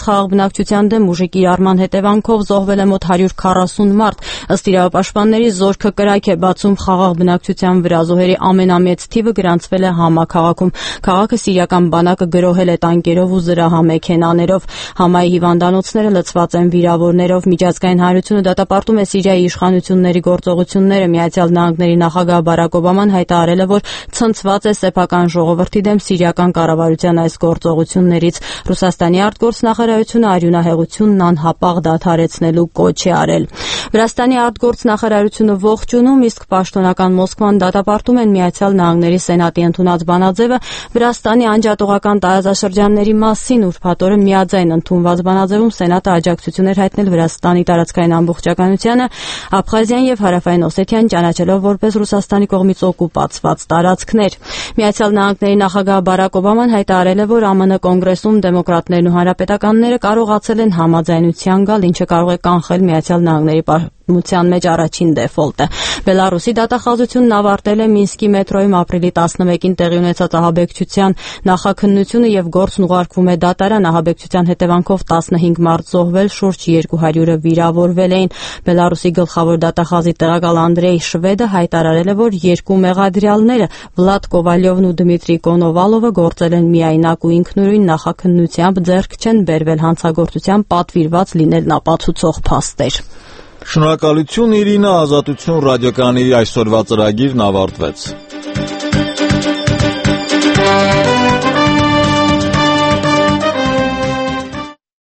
խաղաղ բնակչության դեմ ուժի կիրառման հետևանքով զոհվել է մոտ 140 մարդ։ Ըստ իրավապաշտպանների զորքը կրակ է բացում խաղաղ բնակչության վրա, զոհերի ամենամեծ թիվը գրանցվել է Համա քաղաքում։ Քաղաքը սիրիական բանակը գրոհել է տանկերով ու զրահամեքենաներով։ Համայի հիվանդանոցները լցված են վիրավորներով։ Միջազգային հանրությունը դատապարտում է Սիրիայի իշխանությունների գործողությունները։ Միացյալ Նահանգների նախագահ Բարակ Օբաման հայտարարել է, որ ցնցված է սեփական ժողովրդի դեմ սիրիական կառավարության այս գործողություններից։ Ռուսաստանի արտգործնախարարությունը արյունահեղությունն անհապաղ դադարեցնելու կոչ է արել։ Վրաստանի արտգործնախարարությունը ողջունում, իսկ պաշտոնական Մոսկվան դատապարտում են Միացյալ Նահանգների Սենատի ընդունած բանաձևը Վրաստանի անջատողական տարածաշրջանների մասին։ Ուրբաթ օրը միաձայն ընդունված բանաձևում Սենատը աջակցություն էր հայտնել Վրաստանի տարածքային ամբողջականությանը, Աբխազիան եւ Հարավային Օսեթիան ճանաչելով որպես Ռուսաստանի կողմից օկուպացված տարածքներ։ Միացյալ Նահանգների նախագահ Բարակ Օբաման հայտարարել է, որ ԱՄՆ կոնգրեսում դեմոկրատներն ու հանրապետականները կարողացել են համաձայնության գալ, ինչը կարող է կանխել Միացյալ Նահանգների պատմության մեջ առաջին դեֆոլտը։ Բելարուսի դատախազությունն ավարտել է Մինսկի մետրոյում ապրիլի 11-ին տեղի ունեցած ահաբեկչության նախաքննությունը եւ գործն ուղարկվում է դատարան։ Ահաբեկչության հետևանքով 15 մարդ զոհվել, շուրջ 200-ը վիրավորվել էին։ Բելարուսի գլխավոր դատախազի տեղակալ Անդրեյ Շվեդը հայտարարել է, որ երկու մեղադրյալները Վլադ Կովալյովն ու Դմիտրի Կոնովալովը գործել են միայնակ ու ինքնուրույն նախաքննությամբ, ձեռք չեն բերվել հանցագործության պատվիրված լինելն ապացուցող փաստեր։ Շնորհակալություն Իրինա, Ազատություն ռադիոկայանի այսօրվա ծրագիրն ավարտվեց։